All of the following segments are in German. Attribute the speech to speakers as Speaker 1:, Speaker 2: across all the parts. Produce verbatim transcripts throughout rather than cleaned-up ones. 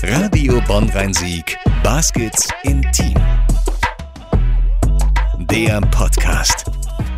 Speaker 1: Radio Bonn-Rhein-Sieg, Baskets Intim. Der Podcast.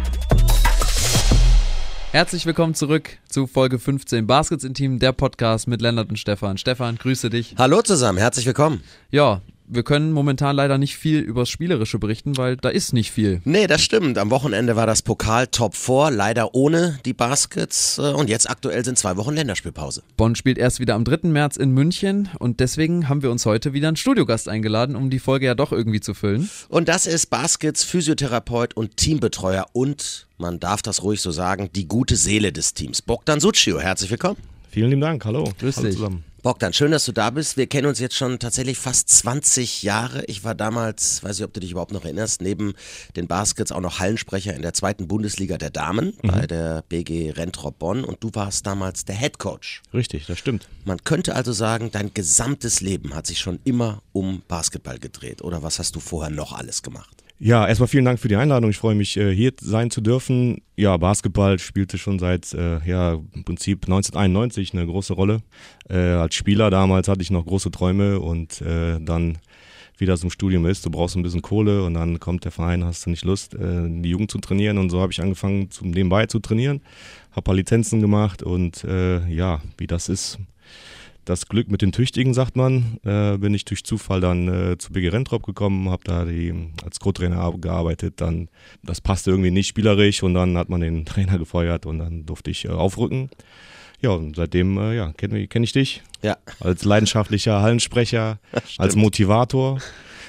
Speaker 2: Herzlich willkommen zurück zu Folge fünfzehn Baskets Intim, der Podcast mit Lennart und Stefan. Stefan, grüße dich.
Speaker 3: Hallo zusammen, herzlich willkommen.
Speaker 2: Ja, wir können momentan leider nicht viel übers Spielerische berichten, weil da ist nicht viel.
Speaker 3: Nee, das stimmt. Am Wochenende war das Pokal Top vier, leider ohne die Baskets. Und jetzt aktuell sind zwei Wochen Länderspielpause.
Speaker 2: Bonn spielt erst wieder am dritten März in München und deswegen haben wir uns heute wieder einen Studiogast eingeladen, um die Folge ja doch irgendwie zu füllen.
Speaker 3: Und das ist Baskets Physiotherapeut und Teambetreuer und, man darf das ruhig so sagen, die gute Seele des Teams. Bogdan Sucio, herzlich willkommen.
Speaker 4: Vielen lieben Dank, hallo.
Speaker 2: Grüß
Speaker 4: hallo
Speaker 2: dich.
Speaker 4: Zusammen.
Speaker 3: Bogdan, schön, dass du da bist. Wir kennen uns jetzt schon tatsächlich fast zwanzig Jahre. Ich war damals, weiß nicht, ob du dich überhaupt noch erinnerst, neben den Baskets auch noch Hallensprecher in der zweiten Bundesliga der Damen mhm. bei der B G Rentrop Bonn und du warst damals der Headcoach.
Speaker 4: Richtig, das stimmt.
Speaker 3: Man könnte also sagen, dein gesamtes Leben hat sich schon immer um Basketball gedreht. Oder was hast du vorher noch alles gemacht?
Speaker 4: Ja, erstmal vielen Dank für die Einladung. Ich freue mich, hier sein zu dürfen. Ja, Basketball spielte schon seit äh, ja, im Prinzip neunzehnhunderteinundneunzig eine große Rolle. Äh, als Spieler damals hatte ich noch große Träume und äh, dann, wie das im Studium ist, du brauchst ein bisschen Kohle und dann kommt der Verein, hast du nicht Lust, äh, die Jugend zu trainieren und so habe ich angefangen, zum nebenbei zu trainieren, habe ein paar Lizenzen gemacht und äh, ja, wie das ist, das Glück mit den Tüchtigen, sagt man, äh, bin ich durch Zufall dann äh, zu B G Rentrop gekommen, habe da die, als Co-Trainer gearbeitet, dann das passte irgendwie nicht spielerisch und dann hat man den Trainer gefeuert und dann durfte ich äh, aufrücken. Ja, und seitdem äh, ja, kenne kenn ich dich
Speaker 3: ja.
Speaker 4: als leidenschaftlicher Hallensprecher, als Motivator,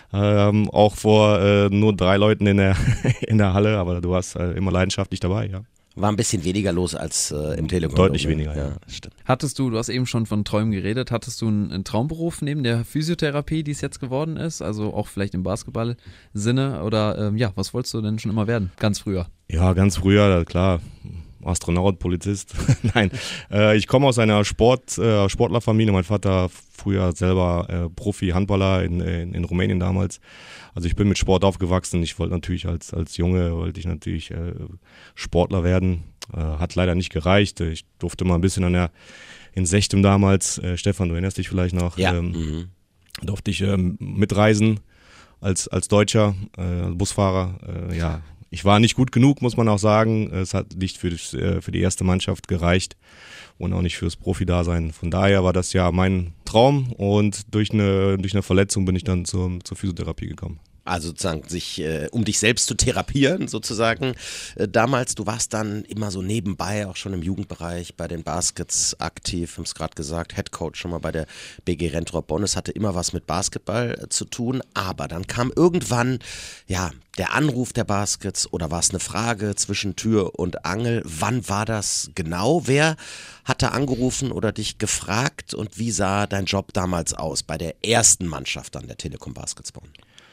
Speaker 4: ähm, auch vor äh, nur drei Leuten in der, in der Halle, aber du warst äh, immer leidenschaftlich dabei, ja.
Speaker 3: War ein bisschen weniger los als äh, im Telekom.
Speaker 4: Deutlich weniger, ja.
Speaker 3: ja. Stimmt.
Speaker 2: Hattest du, du hast eben schon von Träumen geredet, hattest du einen, einen Traumberuf neben der Physiotherapie, die es jetzt geworden ist? Also auch vielleicht im Basketball-Sinne oder ähm, ja, was wolltest du denn schon immer werden? Ganz früher? Ja,
Speaker 4: ganz früher, klar. Astronaut, Polizist. Nein, äh, ich komme aus einer Sport, äh, Sportlerfamilie. Mein Vater früher selber äh, Profi-Handballer in, in, in Rumänien damals. Also ich bin mit Sport aufgewachsen. Ich wollte natürlich als, als Junge, wollte ich natürlich äh, Sportler werden. Äh, hat leider nicht gereicht. Ich durfte mal ein bisschen an der, in Sechtem damals, äh, Stefan, du erinnerst dich vielleicht noch,
Speaker 3: ja.
Speaker 4: ähm,
Speaker 3: mhm.
Speaker 4: durfte ich ähm, mitreisen als, als Deutscher, äh, als Busfahrer, äh, ja. Ich war nicht gut genug, muss man auch sagen. Es hat nicht für, das, für die erste Mannschaft gereicht und auch nicht fürs Profi-Dasein. Von daher war das ja mein Traum und durch eine, durch eine Verletzung bin ich dann zur, zur Physiotherapie gekommen.
Speaker 3: Also sozusagen sich, äh, um dich selbst zu therapieren sozusagen. Äh, damals, du warst dann immer so nebenbei, auch schon im Jugendbereich bei den Baskets aktiv, haben es gerade gesagt, Headcoach schon mal bei der B G Rentrop Bonn. Es hatte immer was mit Basketball äh, zu tun, aber dann kam irgendwann, ja, der Anruf der Baskets oder war es eine Frage zwischen Tür und Angel? Wann war das genau? Wer hat da angerufen oder dich gefragt und wie sah dein Job damals aus bei der ersten Mannschaft dann der Telekom Baskets Bonn?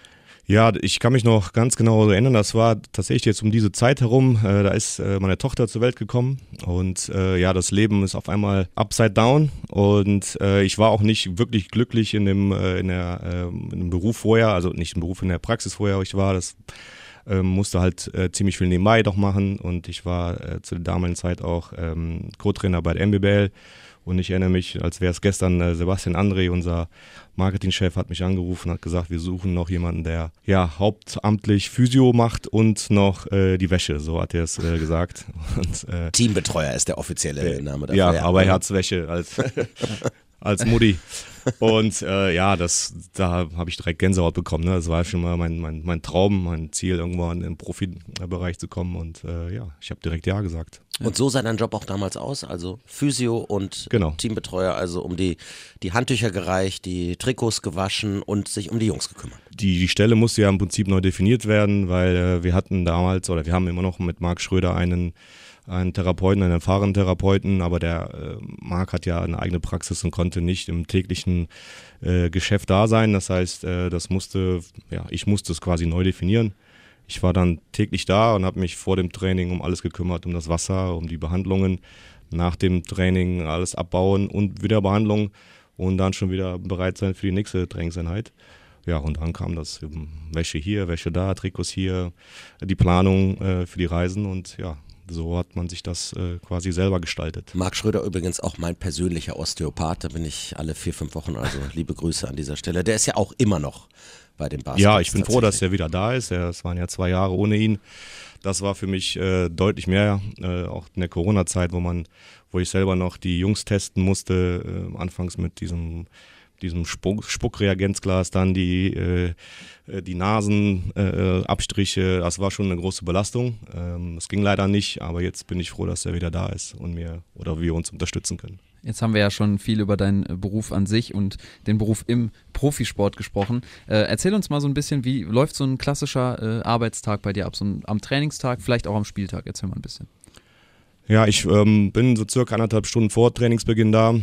Speaker 4: Ja, ich kann mich noch ganz genau erinnern, das war tatsächlich jetzt um diese Zeit herum, äh, da ist äh, meine Tochter zur Welt gekommen und äh, ja, das Leben ist auf einmal upside down und äh, ich war auch nicht wirklich glücklich in dem, äh, in, der, äh, in dem Beruf vorher, also nicht im Beruf, in der Praxis vorher, wo ich war, das äh, musste halt äh, ziemlich viel nebenbei doch machen und ich war äh, zu der damaligen Zeit auch ähm, Co-Trainer bei der M B B L. Und ich erinnere mich, als wäre es gestern, äh, Sebastian André, unser Marketingchef, hat mich angerufen und hat gesagt, wir suchen noch jemanden, der ja hauptamtlich Physio macht und noch äh, die Wäsche, so hat er es äh, gesagt. Und, äh,
Speaker 3: Teambetreuer ist der offizielle äh, Name dafür.
Speaker 4: Ja, ja, aber Herzwäsche als, als Mutti. Und äh, ja, das, da habe ich direkt Gänsehaut bekommen. Ne? Das war schon mal mein, mein, mein Traum, mein Ziel, irgendwann im Profibereich zu kommen. Und äh, ja, ich habe direkt Ja gesagt.
Speaker 3: Und so sah dein Job auch damals aus, also Physio und
Speaker 4: genau.
Speaker 3: Teambetreuer, also um die, die Handtücher gereicht, die Trikots gewaschen und sich um die Jungs gekümmert.
Speaker 4: Die, die Stelle musste ja im Prinzip neu definiert werden, weil äh, wir hatten damals, oder wir haben immer noch mit Marc Schröder einen, einen Therapeuten, einen erfahrenen Therapeuten, aber der äh, Marc hat ja eine eigene Praxis und konnte nicht im täglichen äh, Geschäft da sein. Das heißt, äh, das musste, ja, ich musste es quasi neu definieren. Ich war dann täglich da und habe mich vor dem Training um alles gekümmert, um das Wasser, um die Behandlungen, nach dem Training alles abbauen und wieder Behandlung und dann schon wieder bereit sein für die nächste Trainingseinheit. Ja, und dann kam das Wäsche hier, Wäsche da, Trikots hier, die Planung äh, für die Reisen und ja, so hat man sich das äh, quasi selber gestaltet.
Speaker 3: Marc Schröder übrigens auch mein persönlicher Osteopath, da bin ich alle vier, fünf Wochen, also liebe Grüße an dieser Stelle. Der ist ja auch immer noch bei den Baskets.
Speaker 4: Ja, ich bin froh, dass er wieder da ist. Es waren ja zwei Jahre ohne ihn. Das war für mich äh, deutlich mehr, äh, auch in der Corona-Zeit, wo man, wo ich selber noch die Jungs testen musste, äh, anfangs mit diesem diesem Spuck, Spuckreagenzglas, dann die, äh, die Nasenabstriche, äh, das war schon eine große Belastung. Ähm, das ging leider nicht, aber jetzt bin ich froh, dass er wieder da ist und mir oder wir uns unterstützen können.
Speaker 2: Jetzt haben wir ja schon viel über deinen Beruf an sich und den Beruf im Profisport gesprochen. Äh, erzähl uns mal so ein bisschen, wie läuft so ein klassischer äh, Arbeitstag bei dir ab? So ein, am Trainingstag, vielleicht auch am Spieltag. Erzähl mal ein bisschen.
Speaker 4: Ja, ich ähm, bin so circa anderthalb Stunden vor Trainingsbeginn da.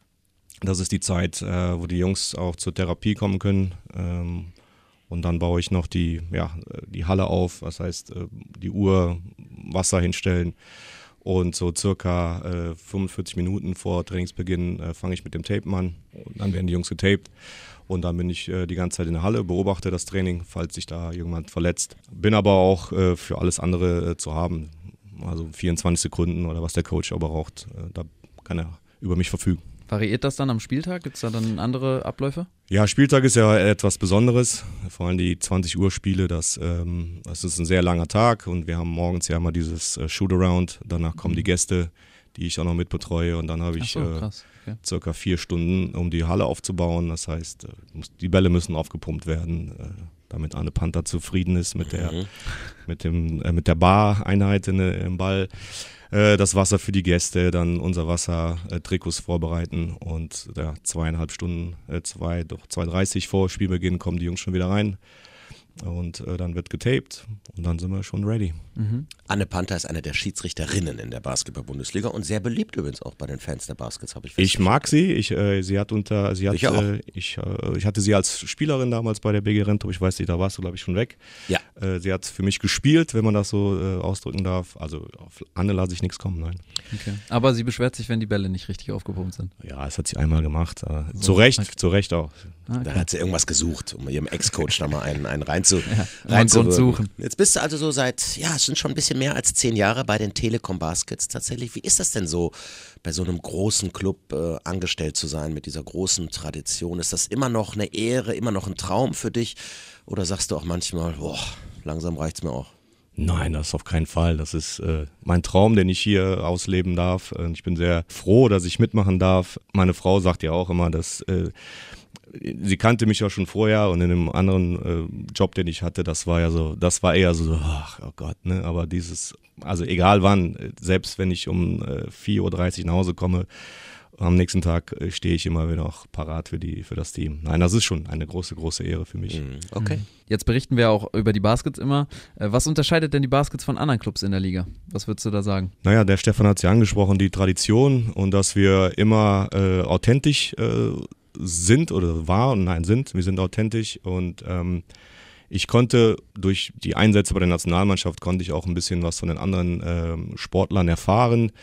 Speaker 4: Das ist die Zeit, äh, wo die Jungs auch zur Therapie kommen können. Ähm, und dann baue ich noch die, ja, die Halle auf, das heißt äh, die Uhr, Wasser hinstellen. Und so circa äh, fünfundvierzig Minuten vor Trainingsbeginn äh, fange ich mit dem Tapen an. Und dann werden die Jungs getaped. Und dann bin ich äh, die ganze Zeit in der Halle, beobachte das Training, falls sich da jemand verletzt. Bin aber auch äh, für alles andere äh, zu haben. Also vierundzwanzig Sekunden oder was der Coach aber braucht, äh, da kann er über mich verfügen.
Speaker 2: Variiert das dann am Spieltag? Gibt es da dann andere Abläufe?
Speaker 4: Ja, Spieltag ist ja etwas Besonderes, vor allem die zwanzig Uhr Spiele, das, ähm, das ist ein sehr langer Tag und wir haben morgens ja immer dieses äh, Shoot-Around, danach kommen die Gäste, die ich auch noch mitbetreue und dann habe ich
Speaker 2: Ach so, krass. Okay.
Speaker 4: äh, circa vier Stunden, um die Halle aufzubauen, das heißt, äh, die Bälle müssen aufgepumpt werden, äh, damit Arne Panther zufrieden ist mit der, mhm. mit dem, äh, mit der Bar-Einheit in, im Ball. Das Wasser für die Gäste, dann unser Wasser, äh, Trikots vorbereiten und ja, zweieinhalb Stunden, äh, zwei, doch zwei Uhr dreißig vor Spielbeginn kommen die Jungs schon wieder rein und äh, dann wird getaped und dann sind wir schon ready.
Speaker 2: Mhm.
Speaker 3: Anne Panther ist eine der Schiedsrichterinnen in der Basketball-Bundesliga und sehr beliebt übrigens auch bei den Fans der Baskets, habe ich
Speaker 4: Ich mag sie, ich, äh, sie hat unter, sie hat,
Speaker 3: ich auch.
Speaker 4: Äh, ich, äh, ich hatte sie als Spielerin damals bei der B G Rentrop, ich weiß nicht, da warst du glaube ich schon weg.
Speaker 3: Ja.
Speaker 4: Äh, sie hat für mich gespielt, wenn man das so äh, ausdrücken darf, also auf Anne lasse ich nichts kommen, nein.
Speaker 2: Okay. Aber sie beschwert sich, wenn die Bälle nicht richtig aufgepumpt sind.
Speaker 4: Ja, das hat sie einmal gemacht, äh,
Speaker 2: So,
Speaker 4: zu Recht,
Speaker 2: okay.
Speaker 4: zu Recht auch.
Speaker 2: Ah, okay.
Speaker 3: Da hat sie irgendwas gesucht, um ihrem Ex-Coach da mal einen, einen rein zu,
Speaker 2: Ja, mal
Speaker 3: rein
Speaker 2: einen Grund suchen.
Speaker 3: Jetzt bist du also so seit, ja, es sind schon ein bisschen mehr als zehn Jahre bei den Telekom Baskets tatsächlich. Wie ist das denn so, bei so einem großen Club äh, angestellt zu sein, mit dieser großen Tradition? Ist das immer noch eine Ehre, immer noch ein Traum für dich? Oder sagst du auch manchmal, boah, langsam reicht's mir auch?
Speaker 4: Nein, das auf keinen Fall. Das ist äh, mein Traum, den ich hier ausleben darf. Und ich bin sehr froh, dass ich mitmachen darf. Meine Frau sagt ja auch immer, dass äh, sie kannte mich ja schon vorher und in einem anderen äh, Job, den ich hatte, das war ja so, das war eher so, ach oh Gott, ne? Aber dieses, also egal wann, selbst wenn ich um äh, vier Uhr dreißig nach Hause komme, am nächsten Tag äh, stehe ich immer wieder auch parat für die, für das Team. Nein, das ist schon eine große, große Ehre für mich.
Speaker 3: Mhm. Okay.
Speaker 2: Jetzt berichten wir auch über die Baskets immer. Was unterscheidet denn die Baskets von anderen Clubs in der Liga? Was würdest du da sagen?
Speaker 4: Naja, der Stefan hat es ja angesprochen, die Tradition und dass wir immer äh, authentisch äh, sind oder war und nein sind, wir sind authentisch und ähm, ich konnte durch die Einsätze bei der Nationalmannschaft konnte ich auch ein bisschen was von den anderen ähm, Sportlern erfahren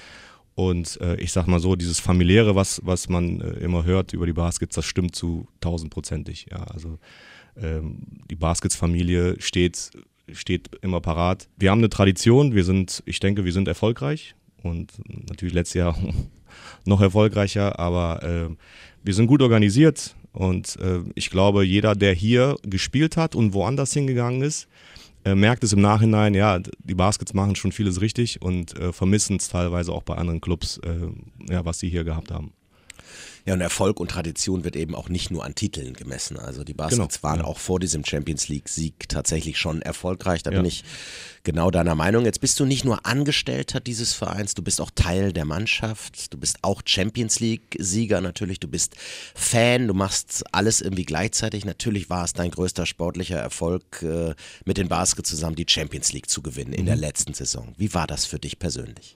Speaker 4: und äh, ich sag mal so, dieses familiäre, was, was man äh, immer hört über die Baskets, das stimmt zu tausendprozentig, ja, also ähm, die Baskets-Familie steht, steht immer parat. Wir haben eine Tradition, wir sind, ich denke, wir sind erfolgreich und natürlich letztes Jahr noch erfolgreicher, aber äh, wir sind gut organisiert und äh, ich glaube, jeder, der hier gespielt hat und woanders hingegangen ist, äh, merkt es im Nachhinein, ja, die Baskets machen schon vieles richtig und äh, vermissen es teilweise auch bei anderen Clubs, äh, ja, was sie hier gehabt haben.
Speaker 3: Ja, und Erfolg und Tradition wird eben auch nicht nur an Titeln gemessen. Also die Baskets
Speaker 4: Genau,
Speaker 3: waren
Speaker 4: ja.
Speaker 3: auch vor diesem Champions League-Sieg tatsächlich schon erfolgreich. Da
Speaker 4: Ja.
Speaker 3: bin ich genau deiner Meinung. Jetzt bist du nicht nur Angestellter dieses Vereins, du bist auch Teil der Mannschaft. Du bist auch Champions League-Sieger natürlich. Du bist Fan, du machst alles irgendwie gleichzeitig. Natürlich war es dein größter sportlicher Erfolg, äh, mit den Baskets zusammen die Champions League zu gewinnen in
Speaker 4: Mhm.
Speaker 3: der letzten Saison. Wie war das für dich persönlich?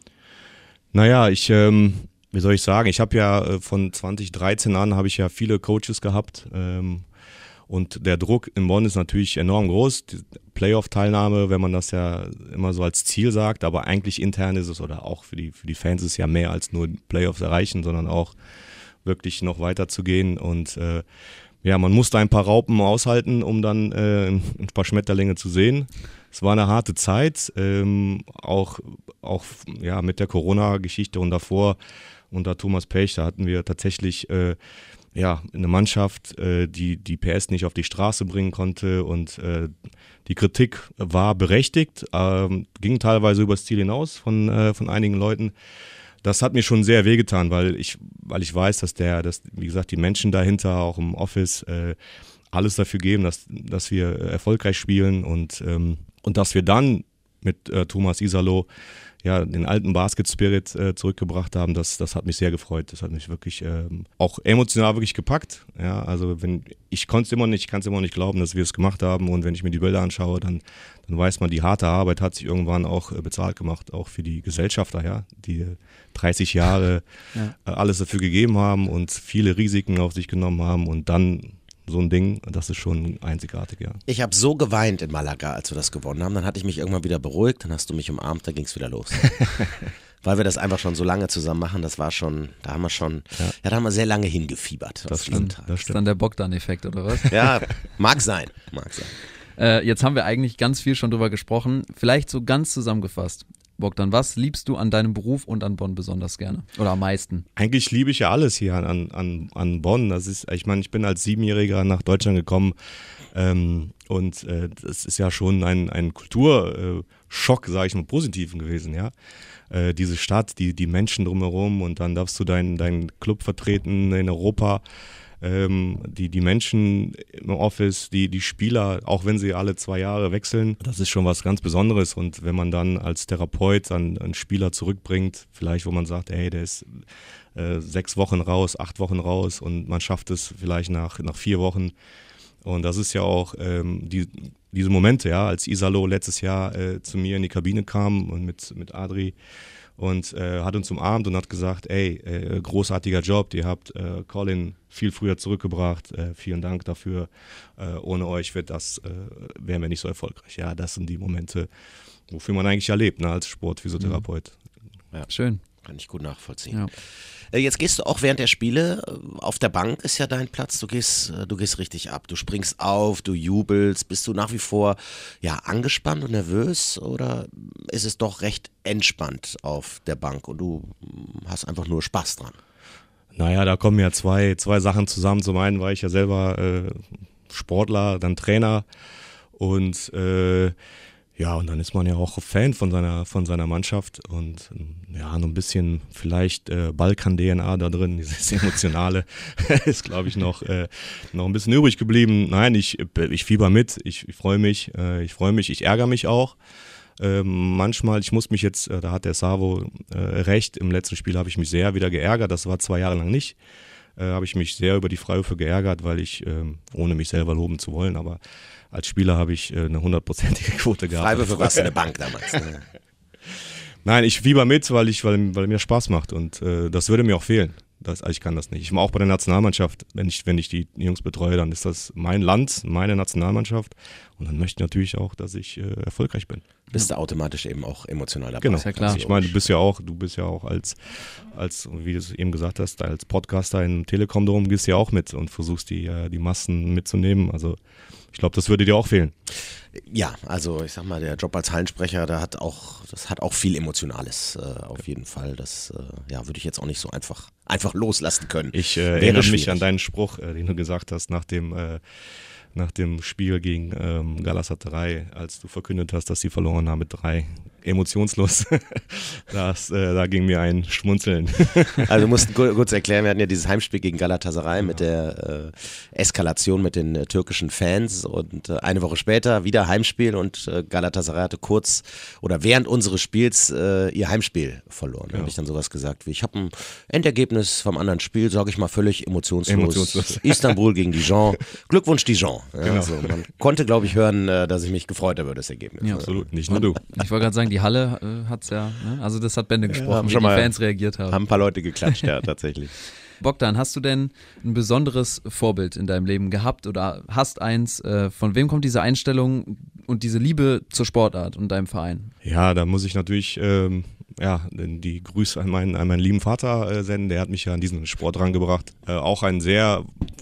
Speaker 4: Naja, ich, ähm, wie soll ich sagen, ich habe ja äh, von zwanzig dreizehn an habe ich ja viele Coaches gehabt ähm, und der Druck in Bonn ist natürlich enorm groß. Die Playoff-Teilnahme, wenn man das ja immer so als Ziel sagt, aber eigentlich intern ist es oder auch für die, für die Fans ist es ja mehr als nur Playoffs erreichen, sondern auch wirklich noch weiter zu gehen und äh, ja, man musste ein paar Raupen aushalten, um dann äh, ein paar Schmetterlinge zu sehen. es war eine harte Zeit, ähm, auch, auch ja, mit der Corona-Geschichte und davor unter Thomas Pech, da hatten wir tatsächlich äh, ja, eine Mannschaft, äh, die die P S nicht auf die Straße bringen konnte und äh, die Kritik war berechtigt, ähm, ging teilweise übers Ziel hinaus von, äh, von einigen Leuten. Das hat mir schon sehr wehgetan, weil ich, weil ich weiß, dass der, dass, wie gesagt, die Menschen dahinter, auch im Office, äh, alles dafür geben, dass, dass wir erfolgreich spielen und, ähm, und dass wir dann mit äh, Thomas Iserloh ja, den alten Basket-Spirit äh, zurückgebracht haben, das, das hat mich sehr gefreut. Das hat mich wirklich ähm, auch emotional wirklich gepackt. Ja, also wenn ich konnte es immer nicht, ich kann es immer nicht glauben, dass wir es gemacht haben. Und wenn ich mir die Bilder anschaue, dann, dann weiß man, die harte Arbeit hat sich irgendwann auch äh, bezahlt gemacht, auch für die Gesellschafter, ja, die dreißig Jahre ja. äh, alles dafür gegeben haben und viele Risiken auf sich genommen haben und dann so ein Ding, das ist schon einzigartig, ja.
Speaker 3: Ich habe so geweint in Malaga, als wir das gewonnen haben. Dann hatte ich mich irgendwann wieder beruhigt, dann hast du mich umarmt, dann ging es wieder los. Weil wir das einfach schon so lange zusammen machen, das war schon, da haben wir schon, ja, ja da haben wir sehr lange hingefiebert.
Speaker 2: Das stimmt, das ist dann der Bogdan-Effekt, oder was?
Speaker 3: Ja, mag sein, mag sein.
Speaker 2: Äh, jetzt haben wir eigentlich ganz viel schon drüber gesprochen. Vielleicht so ganz zusammengefasst. Bogdan, was liebst du an deinem Beruf und an Bonn besonders gerne? Oder am meisten?
Speaker 4: Eigentlich liebe ich ja alles hier an, an, an Bonn. Das ist, ich meine, ich bin als Siebenjähriger nach Deutschland gekommen ähm, und äh, das ist ja schon ein, ein Kulturschock, sage ich mal, positiven gewesen, ja. Äh, diese Stadt, die, die Menschen drumherum und dann darfst du deinen deinen Club vertreten in Europa. Ähm, die, die Menschen im Office, die, die Spieler, auch wenn sie alle zwei Jahre wechseln, das ist schon was ganz Besonderes. Und wenn man dann als Therapeut einen, einen Spieler zurückbringt, vielleicht wo man sagt, hey, der ist äh, sechs Wochen raus, acht Wochen raus und man schafft es vielleicht nach, nach vier Wochen. Und das ist ja auch ähm, die, diese Momente, ja, als Iserloh letztes Jahr äh, zu mir in die Kabine kam und mit, mit Adri und äh, hat uns umarmt und hat gesagt, ey, äh, großartiger Job, ihr habt äh, Colin viel früher zurückgebracht, äh, vielen Dank dafür, äh, ohne euch wird das, äh, wären wir nicht so erfolgreich. Ja, das sind die Momente, wofür man eigentlich ja lebt, ne, als Sportphysiotherapeut.
Speaker 3: Ja.
Speaker 2: Schön.
Speaker 3: Kann ich gut nachvollziehen.
Speaker 2: Ja.
Speaker 3: Jetzt gehst du auch während der Spiele, auf der Bank ist ja dein Platz, du gehst, du gehst richtig ab, du springst auf, du jubelst, bist du nach wie vor ja, angespannt und nervös oder ist es doch recht entspannt auf der Bank und du hast einfach nur Spaß dran?
Speaker 4: Naja, da kommen ja zwei, zwei Sachen zusammen. Zum einen war ich ja selber äh, Sportler, dann Trainer und äh, ja, und dann ist man ja auch Fan von seiner, von seiner Mannschaft und ja, noch ein bisschen vielleicht äh, Balkan-D N A da drin, dieses Emotionale ist, glaube ich, noch, äh, noch ein bisschen übrig geblieben. Nein, ich, ich fieber mit, ich, ich freue mich, äh, ich freue mich, ich ärgere mich auch. Ähm, manchmal, ich muss mich jetzt, äh, da hat der Savo äh, recht, im letzten Spiel habe ich mich sehr wieder geärgert, das war zwei Jahre lang nicht. Äh, habe ich mich sehr über die Freiwürfe geärgert, weil ich, ähm, ohne mich selber loben zu wollen, aber als Spieler habe ich äh, eine hundertprozentige Quote gehabt.
Speaker 3: Freiwürfe warst du in der Bank damals. Ne?
Speaker 4: Nein, ich fieber mit, weil ich, weil, weil mir Spaß macht und äh, das würde mir auch fehlen. Das, ich kann das nicht. Ich mache auch bei der Nationalmannschaft, wenn ich, wenn ich die Jungs betreue, dann ist das mein Land, meine Nationalmannschaft und dann möchte ich natürlich auch, dass ich äh, erfolgreich bin.
Speaker 3: Bist du automatisch eben auch emotional dabei.
Speaker 4: Genau,
Speaker 2: ist ja klar.
Speaker 4: Ich meine, du bist ja auch, du bist ja auch als, als, wie du es eben gesagt hast, als Podcaster im Telekom drum, gehst ja auch mit und versuchst die, die Massen mitzunehmen. Also ich glaube, das würde dir auch fehlen.
Speaker 3: Ja, also ich sag mal, der Job als Hallensprecher, da hat auch, das hat auch viel Emotionales äh, auf jeden Fall. Das äh, ja, würde ich jetzt auch nicht so einfach, einfach loslassen können.
Speaker 4: Ich äh, erinnere mich an deinen Spruch, äh, den du gesagt hast nach dem äh, nach dem Spiel gegen ähm, Galatasaray, als du verkündet hast, dass sie verloren haben mit drei. Emotionslos. das, äh, da ging mir ein Schmunzeln.
Speaker 3: Also wir mussten kurz erklären, wir hatten ja dieses Heimspiel gegen Galatasaray ja. mit der äh, Eskalation mit den äh, türkischen Fans und äh, eine Woche später wieder Heimspiel und äh, Galatasaray hatte kurz oder während unseres Spiels äh, ihr Heimspiel verloren. Da ja. habe ich dann sowas gesagt wie, ich habe ein Endergebnis vom anderen Spiel, sage ich mal völlig emotionslos. emotionslos. Istanbul gegen Dijon. Glückwunsch Dijon. Ja, genau. Also man konnte, glaube ich, hören, äh, dass ich mich gefreut habe über das Ergebnis.
Speaker 2: Ja,
Speaker 4: absolut. Nicht nur du.
Speaker 2: Ich wollte gerade sagen, die Halle äh, hat es ja, ne? Also das hat Bände gesprochen,
Speaker 3: ja,
Speaker 2: wie die Fans reagiert haben.
Speaker 3: Haben ein paar Leute geklatscht, ja, tatsächlich.
Speaker 2: Bogdan, hast du denn ein besonderes Vorbild in deinem Leben gehabt oder hast eins? Äh, von wem kommt diese Einstellung und diese Liebe zur Sportart und deinem Verein?
Speaker 4: Ja, da muss ich natürlich ähm, ja, die Grüße an meinen, an meinen lieben Vater äh, senden. Der hat mich ja an diesen Sport rangebracht. Äh, auch ein sehr,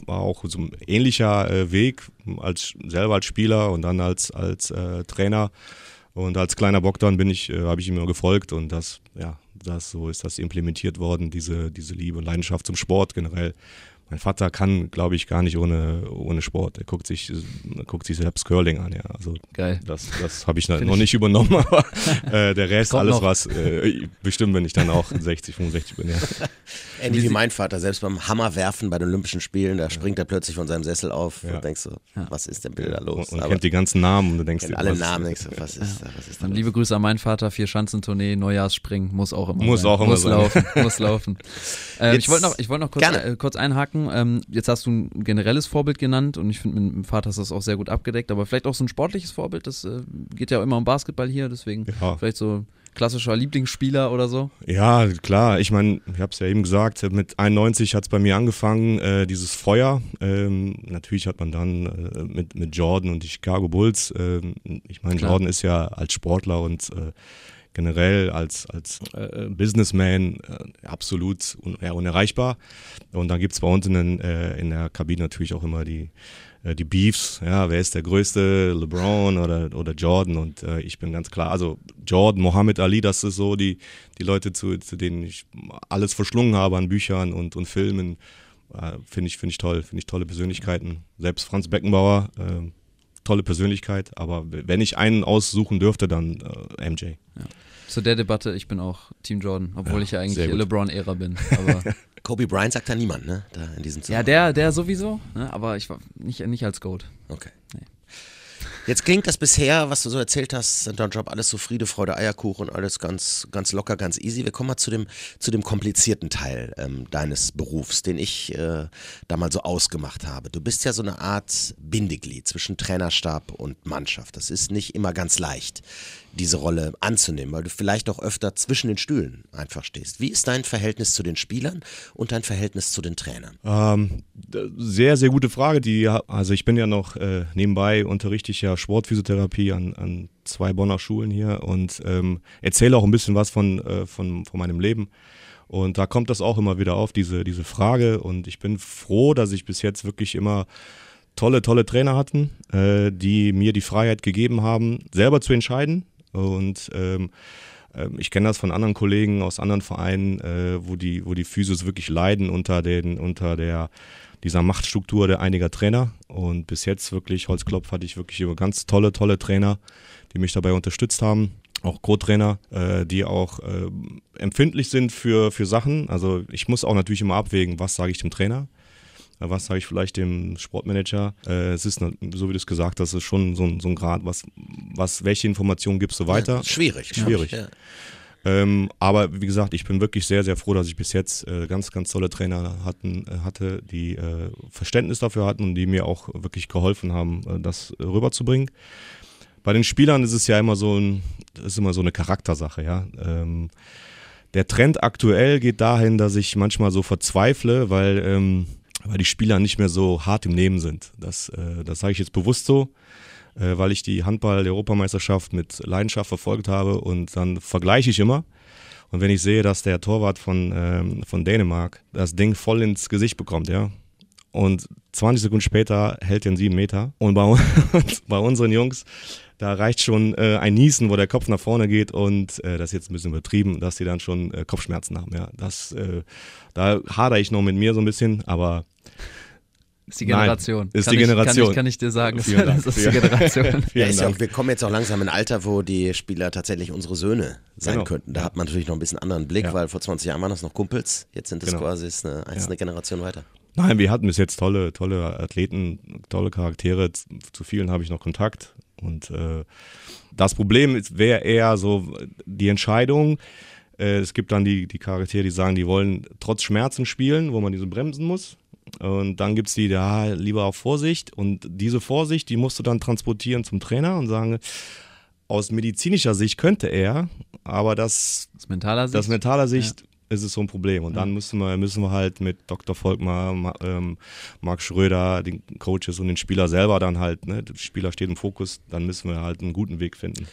Speaker 4: war auch so ein ähnlicher äh, Weg, als selber als Spieler und dann als, als äh, Trainer. Und als kleiner Bogdan bin ich, äh, habe ich ihm immer gefolgt und das, ja, das so ist das implementiert worden, diese, diese Liebe und Leidenschaft zum Sport generell. Mein Vater kann, glaube ich, gar nicht ohne, ohne Sport. Er guckt sich, er guckt sich selbst Curling an, ja. Also
Speaker 2: Geil.
Speaker 4: Das, das habe ich noch ich. nicht übernommen, aber äh, der Rest,
Speaker 2: Kommt
Speaker 4: alles
Speaker 2: noch.
Speaker 4: was, äh, bestimmt, wenn ich dann auch sechzig, fünfundsechzig bin, ja.
Speaker 3: Ähnlich wie mein Vater, selbst beim Hammerwerfen bei den Olympischen Spielen, da springt er plötzlich von seinem Sessel auf
Speaker 4: Ja.
Speaker 3: und denkst so,
Speaker 2: Ja.
Speaker 3: was ist denn bitte da los?
Speaker 4: Und, und
Speaker 3: Aber
Speaker 4: kennt die ganzen Namen und du denkst
Speaker 3: kennt
Speaker 4: dir,
Speaker 3: alle
Speaker 4: was-
Speaker 3: Namen, denkst du, was ist da, was ist da
Speaker 2: Und
Speaker 3: los?
Speaker 2: liebe Grüße an meinen Vater, Vier-Schanzentournee, Neujahrsspringen, muss auch immer
Speaker 4: Muss
Speaker 2: sein.
Speaker 4: auch immer
Speaker 2: muss
Speaker 4: sein.
Speaker 2: laufen, muss laufen. Ähm,
Speaker 3: Jetzt-
Speaker 2: ich wollte noch, ich wollte noch kurz,
Speaker 3: Gerne.
Speaker 2: äh, kurz einhaken. Ähm, jetzt hast du ein generelles Vorbild genannt und ich finde, mit dem Vater ist das auch sehr gut abgedeckt, aber vielleicht auch so ein sportliches Vorbild, das äh, geht ja immer um Basketball hier, deswegen
Speaker 4: Ja.
Speaker 2: vielleicht so klassischer Lieblingsspieler oder so.
Speaker 4: Ja, klar. Ich meine, ich habe es ja eben gesagt, mit einundneunzig hat es bei mir angefangen, äh, dieses Feuer. Ähm, natürlich hat man dann äh, mit, mit Jordan und die Chicago Bulls, ähm, ich meine,
Speaker 2: Klar.
Speaker 4: Jordan ist ja als Sportler und äh, generell als, als äh, Businessman äh, absolut un ja, unerreichbar. Und dann gibt es bei uns in, den, äh, in der Kabine natürlich auch immer die äh, die Beefs, ja, wer ist der Größte, LeBron oder, oder Jordan, und äh, ich bin ganz klar, also Jordan, Muhammad Ali, das ist so die, die Leute, zu, zu denen ich alles verschlungen habe an Büchern und, und Filmen, äh, finde ich, finde ich toll, finde ich tolle Persönlichkeiten, selbst Franz Beckenbauer, äh, tolle Persönlichkeit, aber wenn ich einen aussuchen dürfte, dann äh, M J.
Speaker 2: Ja. Zu der Debatte, ich bin auch Team Jordan, obwohl
Speaker 4: Ja,
Speaker 2: ich ja eigentlich
Speaker 4: sehr gut.
Speaker 2: LeBron-Ära bin, aber
Speaker 3: Kobe Bryant sagt da niemand, ne? Da in diesem
Speaker 2: ja,
Speaker 3: Zusammenhang.
Speaker 2: der, der sowieso, ne? Aber ich war nicht, nicht als Goat.
Speaker 3: Okay.
Speaker 2: Nee.
Speaker 3: Jetzt klingt das bisher, was du so erzählt hast, in deinem Job alles so Friede, Freude, Eierkuchen, alles ganz, ganz locker, ganz easy. Wir kommen mal zu dem, zu dem komplizierten Teil ähm, deines Berufs, den ich äh, da mal so ausgemacht habe. Du bist ja so eine Art Bindeglied zwischen Trainerstab und Mannschaft. Das ist nicht immer ganz leicht, diese Rolle anzunehmen, weil du vielleicht auch öfter zwischen den Stühlen einfach stehst. Wie ist dein Verhältnis zu den Spielern und dein Verhältnis zu den Trainern?
Speaker 4: Ähm, sehr, sehr gute Frage. Die, also ich bin ja noch äh, nebenbei, unterrichte ich ja Sportphysiotherapie an, an zwei Bonner Schulen hier und ähm, erzähle auch ein bisschen was von, äh, von, von meinem Leben. Und da kommt das auch immer wieder auf, diese, diese Frage. Und ich bin froh, dass ich bis jetzt wirklich immer tolle, tolle Trainer hatten, äh, die mir die Freiheit gegeben haben, selber zu entscheiden. Und ähm, ich kenne das von anderen Kollegen aus anderen Vereinen, äh, wo die, wo die Physios wirklich leiden unter den, unter der, dieser Machtstruktur der einiger Trainer. Und bis jetzt wirklich, Holzklopf, hatte ich wirklich immer ganz tolle, tolle Trainer, die mich dabei unterstützt haben. Auch Co-Trainer, äh, die auch äh, empfindlich sind für, für Sachen. Also ich muss auch natürlich immer abwägen, was sage ich dem Trainer. Was sage ich vielleicht dem Sportmanager? Äh, es ist, so wie du es gesagt hast, es ist schon so ein, so ein Grad, was, was, welche Informationen gibst du weiter?
Speaker 3: Ja, schwierig.
Speaker 4: Schwierig.
Speaker 3: Ja.
Speaker 4: Ähm, aber wie gesagt, ich bin wirklich sehr, sehr froh, dass ich bis jetzt äh, ganz, ganz tolle Trainer hatten, äh, hatte, die äh, Verständnis dafür hatten und die mir auch wirklich geholfen haben, äh, das äh, rüberzubringen. Bei den Spielern ist es ja immer so, ein, das ist immer so eine Charaktersache, ja. Ähm, der Trend aktuell geht dahin, dass ich manchmal so verzweifle, weil ähm, weil die Spieler nicht mehr so hart im Nehmen sind. Das, äh, das sage ich jetzt bewusst so, äh, weil ich die Handball-Europameisterschaft mit Leidenschaft verfolgt habe und dann vergleiche ich immer. Und wenn ich sehe, dass der Torwart von, ähm, von Dänemark das Ding voll ins Gesicht bekommt, ja, und zwanzig Sekunden später hält er einen sieben Meter. Und bei, bei unseren Jungs, da reicht schon äh, ein Niesen, wo der Kopf nach vorne geht und äh, das ist jetzt ein bisschen übertrieben, dass die dann schon äh, Kopfschmerzen haben. Ja, das, äh, da hadere ich noch mit mir so ein bisschen, aber
Speaker 2: Ist die Generation.
Speaker 4: Nein, ist
Speaker 2: kann
Speaker 4: die
Speaker 2: ich,
Speaker 4: Generation.
Speaker 2: Kann ich, kann ich dir sagen,
Speaker 4: Vielen Dank.
Speaker 2: das ist die Generation.
Speaker 3: Ja,
Speaker 4: Vielen
Speaker 3: ist ja
Speaker 4: Dank.
Speaker 3: auch, wir kommen jetzt auch langsam in ein Alter, wo die Spieler tatsächlich unsere Söhne sein
Speaker 4: Genau.
Speaker 3: könnten. Da hat man natürlich noch ein bisschen anderen Blick,
Speaker 4: Ja.
Speaker 3: weil vor zwanzig Jahren waren das noch Kumpels. Jetzt sind es
Speaker 4: Genau.
Speaker 3: quasi ist eine einzelne
Speaker 4: Ja.
Speaker 3: Generation weiter.
Speaker 4: Nein, wir hatten bis jetzt tolle, tolle Athleten, tolle Charaktere. Zu, zu vielen habe ich noch Kontakt. Und äh, das Problem wäre eher so die Entscheidung. Äh, es gibt dann die, die Charaktere, die sagen, die wollen trotz Schmerzen spielen, wo man diese bremsen muss. Und dann gibt es die, ja, lieber auf Vorsicht. Und diese Vorsicht, die musst du dann transportieren zum Trainer und sagen, aus medizinischer Sicht könnte er, aber das,
Speaker 2: Aus mentaler Sicht.
Speaker 4: das mentaler Sicht ist es so ein Problem. Und dann müssen wir, müssen wir halt mit Doktor Volkmar, Ma, ähm, Marc Schröder, den Coaches und den Spieler selber dann halt, ne, der Spieler steht im Fokus, dann müssen wir halt einen guten Weg finden.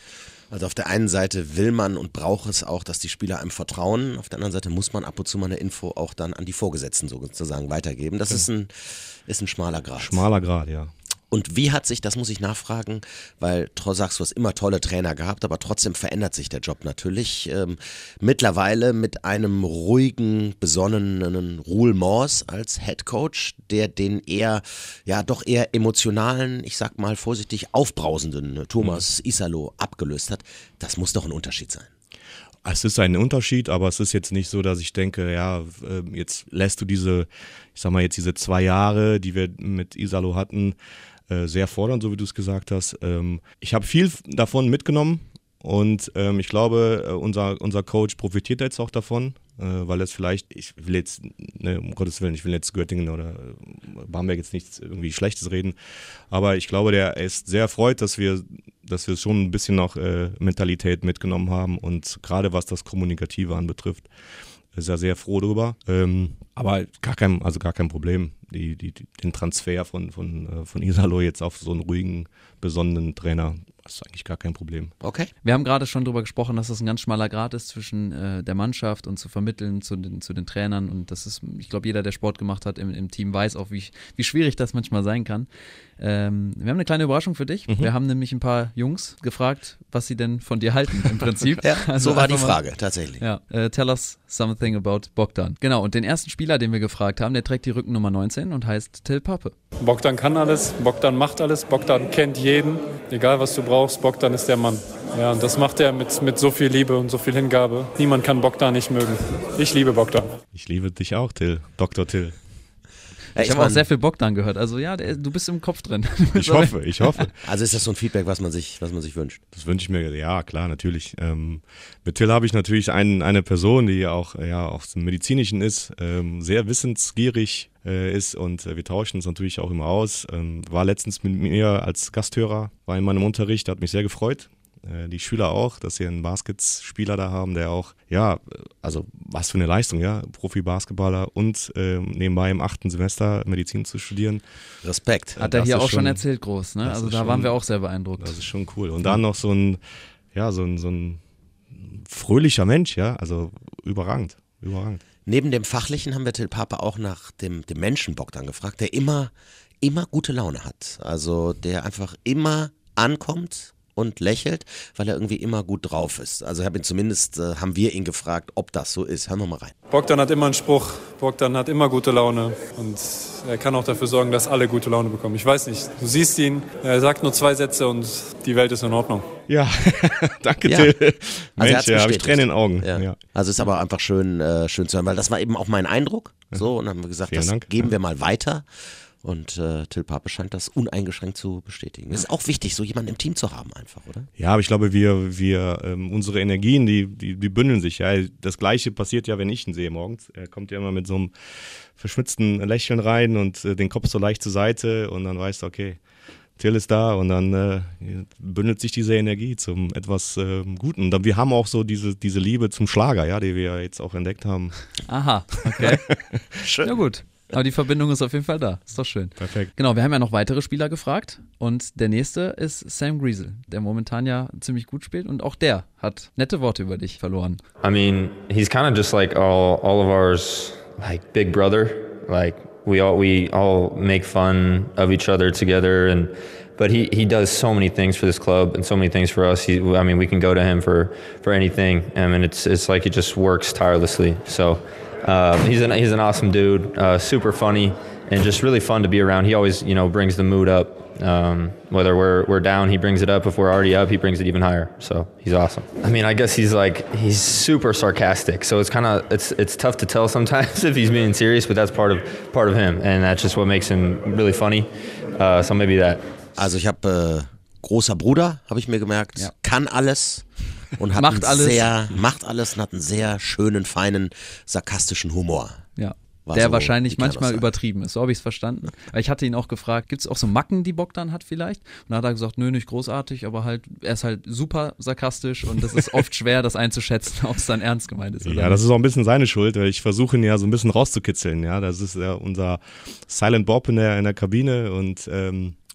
Speaker 3: Also auf der einen Seite will man und braucht es auch, dass die Spieler einem vertrauen. Auf der anderen Seite muss man ab und zu mal eine Info auch dann an die Vorgesetzten sozusagen weitergeben. Das okay. ist, ein, ist ein schmaler Grad.
Speaker 4: Schmaler Grad, ja.
Speaker 3: Und wie hat sich, das muss ich nachfragen, weil du sagst, du hast immer tolle Trainer gehabt, aber trotzdem verändert sich der Job natürlich. Ähm, mittlerweile mit einem ruhigen, besonnenen Roel Mors als Headcoach, der den eher, ja doch eher emotionalen, ich sag mal vorsichtig aufbrausenden Thomas mhm. Isalo abgelöst hat. Das muss doch ein Unterschied sein.
Speaker 4: Es ist ein Unterschied, aber es ist jetzt nicht so, dass ich denke, ja, jetzt lässt du diese, ich sag mal jetzt diese zwei Jahre, die wir mit Isalo hatten, sehr fordernd, so wie du es gesagt hast. Ich habe viel davon mitgenommen und ich glaube, unser, unser Coach profitiert jetzt auch davon, weil es vielleicht, ich will jetzt, ne, um Gottes Willen, ich will jetzt Göttingen oder Bamberg jetzt nichts irgendwie Schlechtes reden, aber ich glaube, der ist sehr erfreut, dass wir, dass wir schon ein bisschen noch äh, Mentalität mitgenommen haben und gerade was das Kommunikative anbetrifft, ist er sehr froh drüber. Ähm, aber gar kein, also gar kein Problem, die, die, den Transfer von, von, von Isalo jetzt auf so einen ruhigen, besonnenen Trainer, das ist eigentlich gar kein Problem.
Speaker 3: Okay.
Speaker 2: Wir haben gerade schon darüber gesprochen, dass das ein ganz schmaler Grat ist zwischen äh, der Mannschaft und zu vermitteln zu den, zu den Trainern und das ist, ich glaube, jeder, der Sport gemacht hat im, im Team, weiß auch, wie, wie schwierig das manchmal sein kann. Ähm, wir haben eine kleine Überraschung für dich. Mhm. Wir haben nämlich ein paar Jungs gefragt, was sie denn von dir halten im Prinzip.
Speaker 3: ja,
Speaker 2: also
Speaker 3: so war die
Speaker 2: mal,
Speaker 3: Frage, tatsächlich.
Speaker 2: Ja, uh, tell us something about Bogdan. Genau, und den ersten Spieler, den wir gefragt haben, der trägt die Rückennummer neunzehn und heißt Till Pape.
Speaker 5: Bogdan kann alles, Bogdan macht alles, Bogdan kennt jeden, egal was du brauchst, Bogdan ist der Mann. Ja, und das macht er mit, mit so viel Liebe und so viel Hingabe. Niemand kann Bogdan nicht mögen. Ich liebe Bogdan.
Speaker 4: Ich liebe dich auch, Till, Doktor Till.
Speaker 2: Ich, ich habe auch sehr viel Bogdan gehört. Also ja, der, du bist im Kopf drin.
Speaker 4: Ich hoffe, ich hoffe.
Speaker 3: Also ist das so ein Feedback, was man sich, was man sich wünscht?
Speaker 4: Das wünsche ich mir, ja klar, natürlich. Ähm, mit Till habe ich natürlich ein, eine Person, die auch ja auch im Medizinischen ist, ähm, sehr wissensgierig äh, ist und äh, wir tauschen uns natürlich auch immer aus. Ähm, war letztens mit mir als Gasthörer, war in meinem Unterricht, hat mich sehr gefreut. Die Schüler auch, dass sie einen Basketspieler da haben, der auch, ja, also was für eine Leistung, ja, Profi-Basketballer und äh, nebenbei im achten Semester Medizin zu studieren.
Speaker 3: Respekt.
Speaker 2: Hat er hier auch schon erzählt groß, ne? Also da schon, waren wir auch sehr beeindruckt.
Speaker 4: Das ist schon cool. Und dann noch so ein, ja, so ein, so ein fröhlicher Mensch, ja, also überragend, überragend.
Speaker 3: Neben dem Fachlichen haben wir Till Pape auch nach dem, dem Menschen Bogdan gefragt, der immer, immer gute Laune hat. Also der einfach immer ankommt und lächelt, weil er irgendwie immer gut drauf ist. Also hab ihn zumindest äh, haben wir ihn gefragt, ob das so ist. Hören wir mal rein.
Speaker 5: Bogdan hat immer einen Spruch, Bogdan hat immer gute Laune und er kann auch dafür sorgen, dass alle gute Laune bekommen. Ich weiß nicht, du siehst ihn, er sagt nur zwei Sätze und die Welt ist in Ordnung.
Speaker 4: Ja, danke
Speaker 3: ja.
Speaker 4: Till.
Speaker 3: Also
Speaker 4: Mensch, ja, habe ich Tränen in den Augen.
Speaker 3: Ja.
Speaker 4: Ja.
Speaker 3: Also ist aber einfach schön, äh, schön zu hören, weil das war eben auch mein Eindruck. So, und dann haben wir gesagt,
Speaker 4: Vielen
Speaker 3: das
Speaker 4: Dank.
Speaker 3: geben wir mal weiter. Und äh, Till Pape scheint das uneingeschränkt zu bestätigen. Es ist auch wichtig, so jemanden im Team zu haben einfach, oder?
Speaker 4: Ja, aber ich glaube, wir, wir ähm, unsere Energien, die, die, die bündeln sich. Ja. Das Gleiche passiert ja, wenn ich ihn sehe morgens. Er kommt ja immer mit so einem verschmitzten Lächeln rein und äh, den Kopf so leicht zur Seite und dann weißt du, okay, Till ist da und dann äh, bündelt sich diese Energie zum etwas äh, Guten. Und dann, wir haben auch so diese, diese Liebe zum Schlager, ja, die wir jetzt auch entdeckt haben.
Speaker 2: Aha, okay.
Speaker 3: Schön.
Speaker 2: Ja gut. Aber die Verbindung ist auf jeden Fall da. Ist doch schön.
Speaker 4: Perfekt.
Speaker 2: Genau, wir haben ja noch weitere Spieler gefragt und der nächste ist Sam Griesel, der momentan ja ziemlich gut spielt und auch der hat nette Worte über dich verloren.
Speaker 6: I mean, he's kind of just like all, all of ours, like big brother. Like we all we all make fun of each other together, and but he, he does so many things for this club and so many things for us. He, I mean, we can go to him for, for anything. I mean, it's it's like he just works tirelessly. So. Uh, he's an he's an awesome dude, uh, super funny, and just really fun to be around. He always, you know, brings the mood up. Um, whether we're we're down, he brings it up. If we're already up, he brings it even higher. So he's awesome. I mean, I guess he's like he's super sarcastic. So it's kind of it's it's tough to tell sometimes if he's being serious, but that's part of part of him, and that's just what makes him really funny. Uh, so maybe that.
Speaker 3: Also ich habe äh, großer Bruder, habe ich mir gemerkt,
Speaker 2: ja.
Speaker 3: kann alles. Und hat
Speaker 2: macht alles.
Speaker 3: Sehr, macht alles und hat einen sehr schönen, feinen, sarkastischen Humor.
Speaker 2: Ja,
Speaker 3: War
Speaker 2: der
Speaker 3: so,
Speaker 2: wahrscheinlich
Speaker 3: wie kann
Speaker 2: manchmal
Speaker 3: das sein?
Speaker 2: übertrieben ist. So habe ich es verstanden. Aber ich hatte ihn auch gefragt, gibt es auch so Macken, die Bogdan hat vielleicht? Und dann hat er gesagt, nö, nicht großartig, aber halt, er ist halt super sarkastisch und das ist oft schwer, das einzuschätzen, ob es dann ernst gemeint ist oder
Speaker 4: Ja,
Speaker 2: nicht.
Speaker 4: das ist auch ein bisschen seine Schuld, weil ich versuche ihn ja so ein bisschen rauszukitzeln. Ja, das ist ja unser Silent Bob in der, in der Kabine und ähm,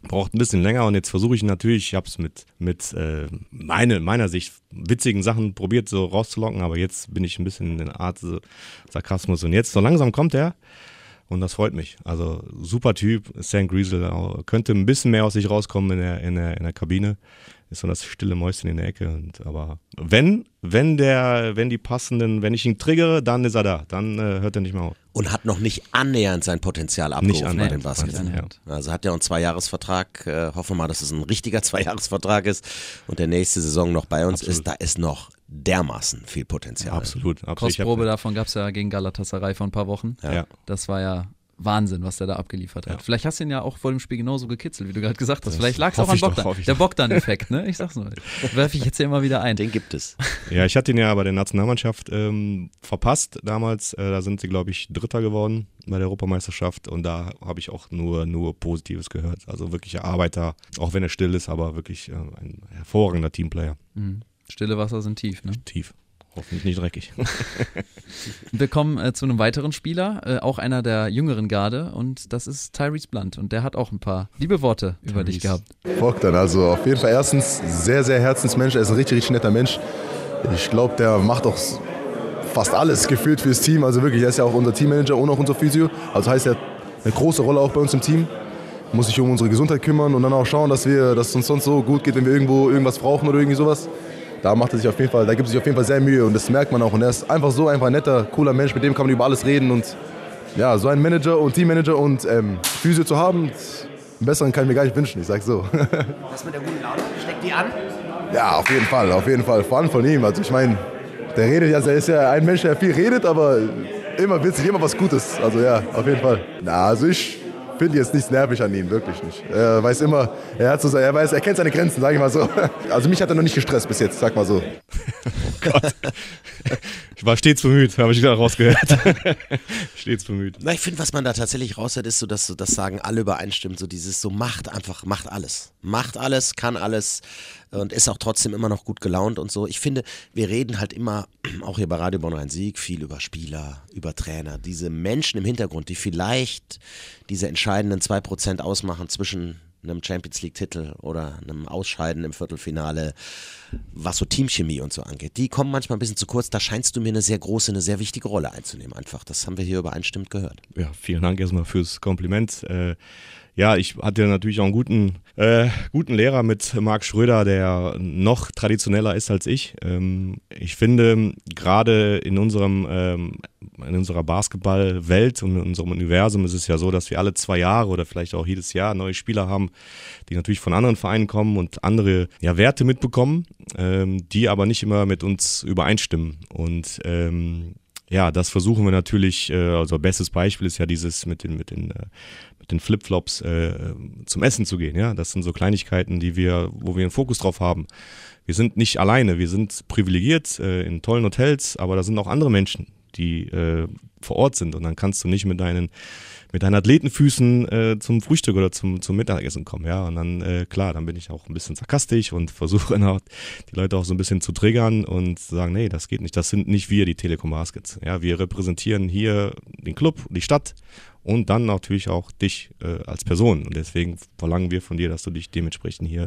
Speaker 4: braucht ein bisschen länger und jetzt versuche ich natürlich, ich habe es mit, mit äh, meine, meiner Sicht witzigen Sachen probiert so rauszulocken, aber jetzt bin ich ein bisschen in der Art so Sarkasmus und jetzt so langsam kommt er und das freut mich. Also super Typ, Sam Griesel, könnte ein bisschen mehr aus sich rauskommen in der, in der, in der Kabine. Ist so das stille Mäuschen in der Ecke. Und, aber wenn, wenn der, wenn die passenden, wenn ich ihn triggere, dann ist er da. Dann äh, hört er nicht mehr auf.
Speaker 3: Und hat noch nicht annähernd sein Potenzial abgerufen bei den Baskets. Ja. Also hat er einen Zweijahresvertrag. Äh, hoffen wir mal, dass es ein richtiger Zweijahresvertrag ist und der nächste Saison noch bei uns Absolut. ist. Da ist noch dermaßen viel Potenzial.
Speaker 4: Absolut. Absolut.
Speaker 2: Kostprobe davon gab es ja gegen Galatasaray vor ein paar Wochen.
Speaker 3: Ja.
Speaker 2: Das war ja Wahnsinn, was der da abgeliefert hat.
Speaker 4: Ja.
Speaker 2: Vielleicht hast du ihn ja auch vor dem Spiel genauso gekitzelt, wie du gerade gesagt hast. Das Vielleicht lag es auch
Speaker 4: hoffe
Speaker 2: an
Speaker 4: ich doch,
Speaker 2: Bogdan.
Speaker 4: hoffe ich
Speaker 2: Der
Speaker 4: doch.
Speaker 2: Bogdan-Effekt, ne? Ich sag's nur. Werfe ich jetzt hier immer wieder ein.
Speaker 3: Den gibt es.
Speaker 4: Ja, ich hatte ihn ja bei der Nationalmannschaft ähm, verpasst damals. Äh, da sind sie, glaube ich, Dritter geworden bei der Europameisterschaft und da habe ich auch nur, nur Positives gehört. Also wirklicher Arbeiter, auch wenn er still ist, aber wirklich äh, ein hervorragender Teamplayer.
Speaker 2: Mhm. Stille Wasser sind tief, ne?
Speaker 4: Tief. Hoffentlich nicht dreckig.
Speaker 2: Wir kommen äh, zu einem weiteren Spieler, äh, auch einer der jüngeren Garde und das ist Tyrese Blunt und der hat auch ein paar liebe Worte über dich gehabt.
Speaker 7: Bogdan, also auf jeden Fall erstens sehr, sehr Herzensmensch, er ist ein richtig, richtig netter Mensch. Ich glaube, der macht auch fast alles gefühlt fürs Team, also wirklich, er ist ja auch unser Teammanager und auch unser Physio, also heißt er eine große Rolle auch bei uns im Team. Muss sich um unsere Gesundheit kümmern und dann auch schauen, dass wir, dass es uns sonst so gut geht, wenn wir irgendwo irgendwas brauchen oder irgendwie sowas. Da macht er sich auf jeden Fall, da gibt er sich auf jeden Fall sehr Mühe und das merkt man auch. Und er ist einfach so einfach ein netter, cooler Mensch, mit dem kann man über alles reden. Und ja, so einen Manager und Teammanager und ähm, Physio zu haben, einen besseren kann ich mir gar nicht wünschen, ich sag's so.
Speaker 8: Was mit der guten Laune? Steckt die an?
Speaker 7: Ja, auf jeden Fall, auf jeden Fall. Vor allem von ihm. Also ich meine, der redet ja, er ist ja ein Mensch, der viel redet, aber immer witzig, immer was Gutes. Also ja, auf jeden Fall. Na, also ich finde jetzt nichts nervig an ihm, wirklich nicht. Er weiß immer, er hat so, er weiß, er kennt seine Grenzen, sage ich mal so. Also mich hat er noch nicht gestresst bis jetzt, sag mal so.
Speaker 4: Oh Gott. Ich war stets bemüht, habe ich gerade rausgehört. Stets bemüht.
Speaker 3: Na, ich finde, was man da tatsächlich raushört, ist so, dass so das Sagen alle übereinstimmt, so dieses so macht einfach, macht alles. Macht alles, kann alles und ist auch trotzdem immer noch gut gelaunt und so. Ich finde, wir reden halt immer, auch hier bei Radio Bonn-Rhein-Sieg, viel über Spieler, über Trainer. Diese Menschen im Hintergrund, die vielleicht diese entscheidenden zwei Prozent ausmachen zwischen einem Champions-League-Titel oder einem Ausscheiden im Viertelfinale, was so Teamchemie und so angeht, die kommen manchmal ein bisschen zu kurz. Da scheinst du mir eine sehr große, eine sehr wichtige Rolle einzunehmen einfach. Das haben wir hier übereinstimmend gehört.
Speaker 4: Ja, vielen Dank erstmal fürs Kompliment. Äh, ja, ich hatte natürlich auch einen guten, äh, guten Lehrer mit Marc Schröder, der noch traditioneller ist als ich. Ähm, ich finde, gerade in unserem ähm, in unserer Basketballwelt und in unserem Universum ist es ja so, dass wir alle zwei Jahre oder vielleicht auch jedes Jahr neue Spieler haben, die natürlich von anderen Vereinen kommen und andere ja, Werte mitbekommen, ähm, die aber nicht immer mit uns übereinstimmen. Und ähm, ja, das versuchen wir natürlich, äh, also bestes Beispiel ist ja dieses mit den, mit den, äh, mit den Flipflops äh, zum Essen zu gehen. Ja, das sind so Kleinigkeiten, die wir, wo wir einen Fokus drauf haben. Wir sind nicht alleine, wir sind privilegiert äh, in tollen Hotels, aber da sind auch andere Menschen, die äh, vor Ort sind und dann kannst du nicht mit deinen mit deinen Athletenfüßen äh, zum Frühstück oder zum, zum Mittagessen kommen, ja, und dann, äh, klar, dann bin ich auch ein bisschen sarkastisch und versuche dann auch die Leute auch so ein bisschen zu triggern und zu sagen, nee, das geht nicht, das sind nicht wir, die Telekom Baskets, ja, wir repräsentieren hier den Club, die Stadt und dann natürlich auch dich äh, als Person und deswegen verlangen wir von dir, dass du dich dementsprechend hier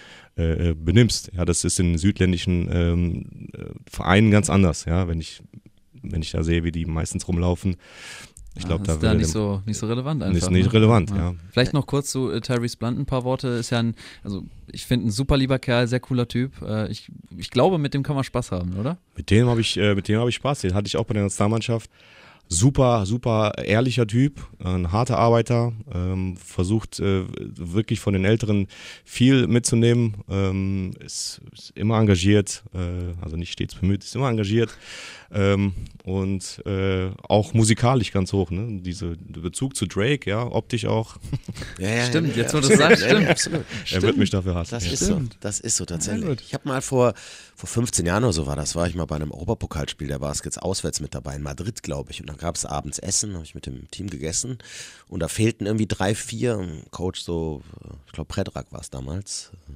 Speaker 4: äh, benimmst, ja, das ist in südländischen ähm, Vereinen ganz anders, ja, wenn ich wenn ich da sehe, wie die meistens rumlaufen. Ich glaube,
Speaker 2: ja, das
Speaker 4: da
Speaker 2: ist da nicht so, nicht so relevant einfach.
Speaker 4: Ist nicht
Speaker 2: ne?
Speaker 4: relevant,
Speaker 2: ja.
Speaker 4: ja.
Speaker 2: Vielleicht noch kurz zu äh, Tyrese Blunt ein paar Worte. Ist ja ein, also ich finde ein super lieber Kerl, sehr cooler Typ. Äh, ich, ich glaube, mit dem kann man Spaß haben, oder?
Speaker 4: Mit dem habe ich, äh, mit dem habe ich Spaß. Den hatte ich auch bei der Nationalmannschaft. Super, super ehrlicher Typ, ein harter Arbeiter, ähm, versucht äh, wirklich von den Älteren viel mitzunehmen, ähm, ist, ist immer engagiert, äh, also nicht stets bemüht, ist immer engagiert ähm, und äh, auch musikalisch ganz hoch, ne? Diese Bezug zu Drake, ja, optisch auch.
Speaker 3: Ja, ja,
Speaker 2: stimmt,
Speaker 3: ja,
Speaker 2: jetzt wo du das sagst, stimmt.
Speaker 3: Ja, absolut.
Speaker 4: Er wird mich dafür hassen.
Speaker 3: Das
Speaker 4: ja.
Speaker 3: ist so, das ist so tatsächlich. Ich habe mal vor, vor fünfzehn Jahren oder so war das, war ich mal bei einem Europapokalspiel der Baskets auswärts mit dabei, in Madrid, glaube ich, und dann gab es abends Essen, habe ich mit dem Team gegessen und da fehlten irgendwie drei, vier, Coach so, ich glaube Predrag war es damals,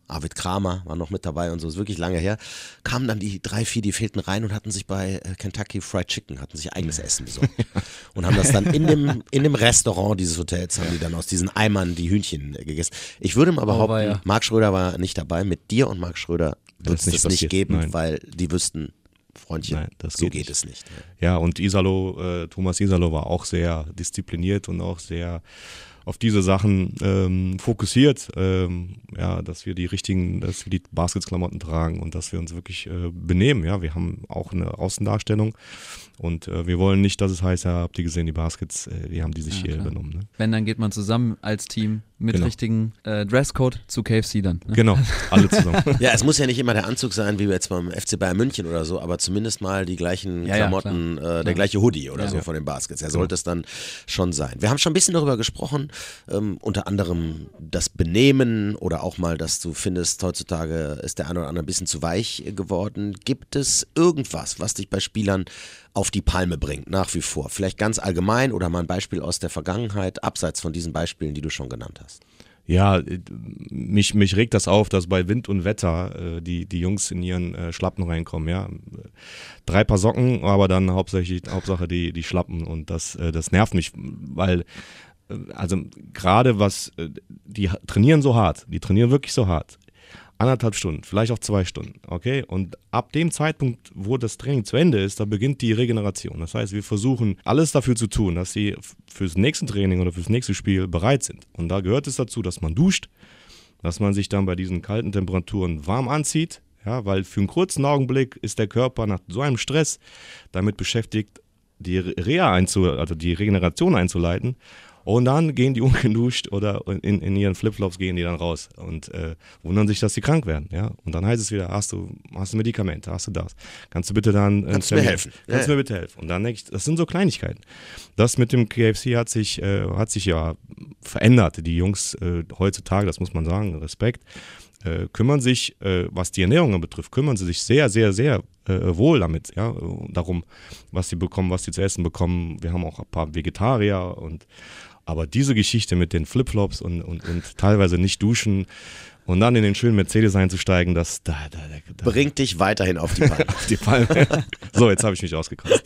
Speaker 3: Arvid Kramer war noch mit dabei und so, ist wirklich lange her, kamen dann die drei, vier, die fehlten rein und hatten sich bei Kentucky Fried Chicken, hatten sich eigenes Essen besorgt und haben das dann in dem, in dem Restaurant dieses Hotels, haben die dann aus diesen Eimern die Hühnchen gegessen. Ich würde mal behaupten,
Speaker 2: oh, ja.
Speaker 3: Marc Schröder war nicht dabei, mit dir und Marc Schröder wird es nicht, nicht geben,
Speaker 4: Nein.
Speaker 3: weil die wüssten, Freundchen,
Speaker 4: Nein, das
Speaker 3: so
Speaker 4: geht
Speaker 3: geht
Speaker 4: nicht.
Speaker 3: es nicht.
Speaker 4: Ja, und Isalo, äh, Thomas Isalo war auch sehr diszipliniert und auch sehr auf diese Sachen ähm, fokussiert, ähm, ja, dass wir die richtigen, dass wir die Basketklamotten tragen und dass wir uns wirklich äh, benehmen. Ja, wir haben auch eine Außendarstellung und äh, wir wollen nicht, dass es heißt, ja, habt ihr gesehen, die Baskets, äh, die haben die sich
Speaker 2: Ja,
Speaker 4: hier
Speaker 2: klar.
Speaker 4: übernommen. Ne?
Speaker 2: Wenn, dann geht man zusammen als Team mit
Speaker 4: Genau.
Speaker 2: richtigen äh, Dresscode zu K F C dann. Ne?
Speaker 4: Genau, alle zusammen.
Speaker 3: Ja, es muss ja nicht immer der Anzug sein, wie jetzt beim F C Bayern München oder so, aber zumindest mal die gleichen
Speaker 2: Ja, ja,
Speaker 3: Klamotten,
Speaker 2: klar.
Speaker 3: äh, der gleiche Hoodie oder
Speaker 2: Ja,
Speaker 3: so
Speaker 2: ja.
Speaker 3: von den Baskets. Ja, sollte es dann schon sein. Wir haben schon ein bisschen darüber gesprochen, ähm, unter anderem das Benehmen oder auch mal, dass du findest, heutzutage ist der eine oder andere ein bisschen zu weich geworden. Gibt es irgendwas, was dich bei Spielern auf die Palme bringt, nach wie vor? Vielleicht ganz allgemein oder mal ein Beispiel aus der Vergangenheit, abseits von diesen Beispielen, die du schon genannt hast.
Speaker 4: Ja, mich, mich regt das auf, dass bei Wind und Wetter äh, die, die Jungs in ihren äh, Schlappen reinkommen. Ja, drei Paar Socken, aber dann hauptsächlich Hauptsache die, die Schlappen und das, äh, das nervt mich, weil äh, also gerade was, äh, die trainieren so hart, die trainieren wirklich so hart. Anderthalb Stunden, vielleicht auch zwei Stunden, okay? Und ab dem Zeitpunkt, wo das Training zu Ende ist, da beginnt die Regeneration. Das heißt, wir versuchen alles dafür zu tun, dass sie fürs nächste Training oder fürs nächste Spiel bereit sind. Und da gehört es dazu, dass man duscht, dass man sich dann bei diesen kalten Temperaturen warm anzieht, ja, weil für einen kurzen Augenblick ist der Körper nach so einem Stress damit beschäftigt, die Reha einzu, also die Regeneration einzuleiten. Und dann gehen die ungeduscht oder in, in ihren Flipflops gehen die dann raus und äh, wundern sich, dass sie krank werden. Ja? Und dann heißt es wieder, hast du, hast du Medikamente, hast du das? Kannst du bitte dann... Äh,
Speaker 3: Kannst du mir helfen?
Speaker 4: Kannst du
Speaker 3: Ja,
Speaker 4: mir bitte helfen? Und dann denke ich, das sind so Kleinigkeiten. Das mit dem K F C hat sich, äh, hat sich ja verändert. Die Jungs äh, heutzutage, das muss man sagen, Respekt, äh, kümmern sich, äh, was die Ernährung betrifft, kümmern sie sich sehr, sehr, sehr äh, wohl damit, ja, darum, was sie bekommen, was sie zu essen bekommen. Wir haben auch ein paar Vegetarier und aber diese Geschichte mit den Flipflops und, und, und teilweise nicht duschen und dann in den schönen Mercedes einzusteigen, das da, da, da, da
Speaker 3: bringt dich weiterhin auf die Palme.
Speaker 4: auf die Palme. So, jetzt habe ich mich ausgekotzt.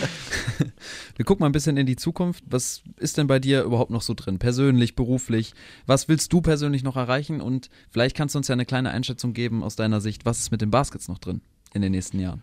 Speaker 2: Wir gucken mal ein bisschen in die Zukunft. Was ist denn bei dir überhaupt noch so drin? Persönlich, beruflich? Was willst du persönlich noch erreichen? Und vielleicht kannst du uns ja eine kleine Einschätzung geben aus deiner Sicht. Was ist mit den Baskets noch drin in den nächsten Jahren?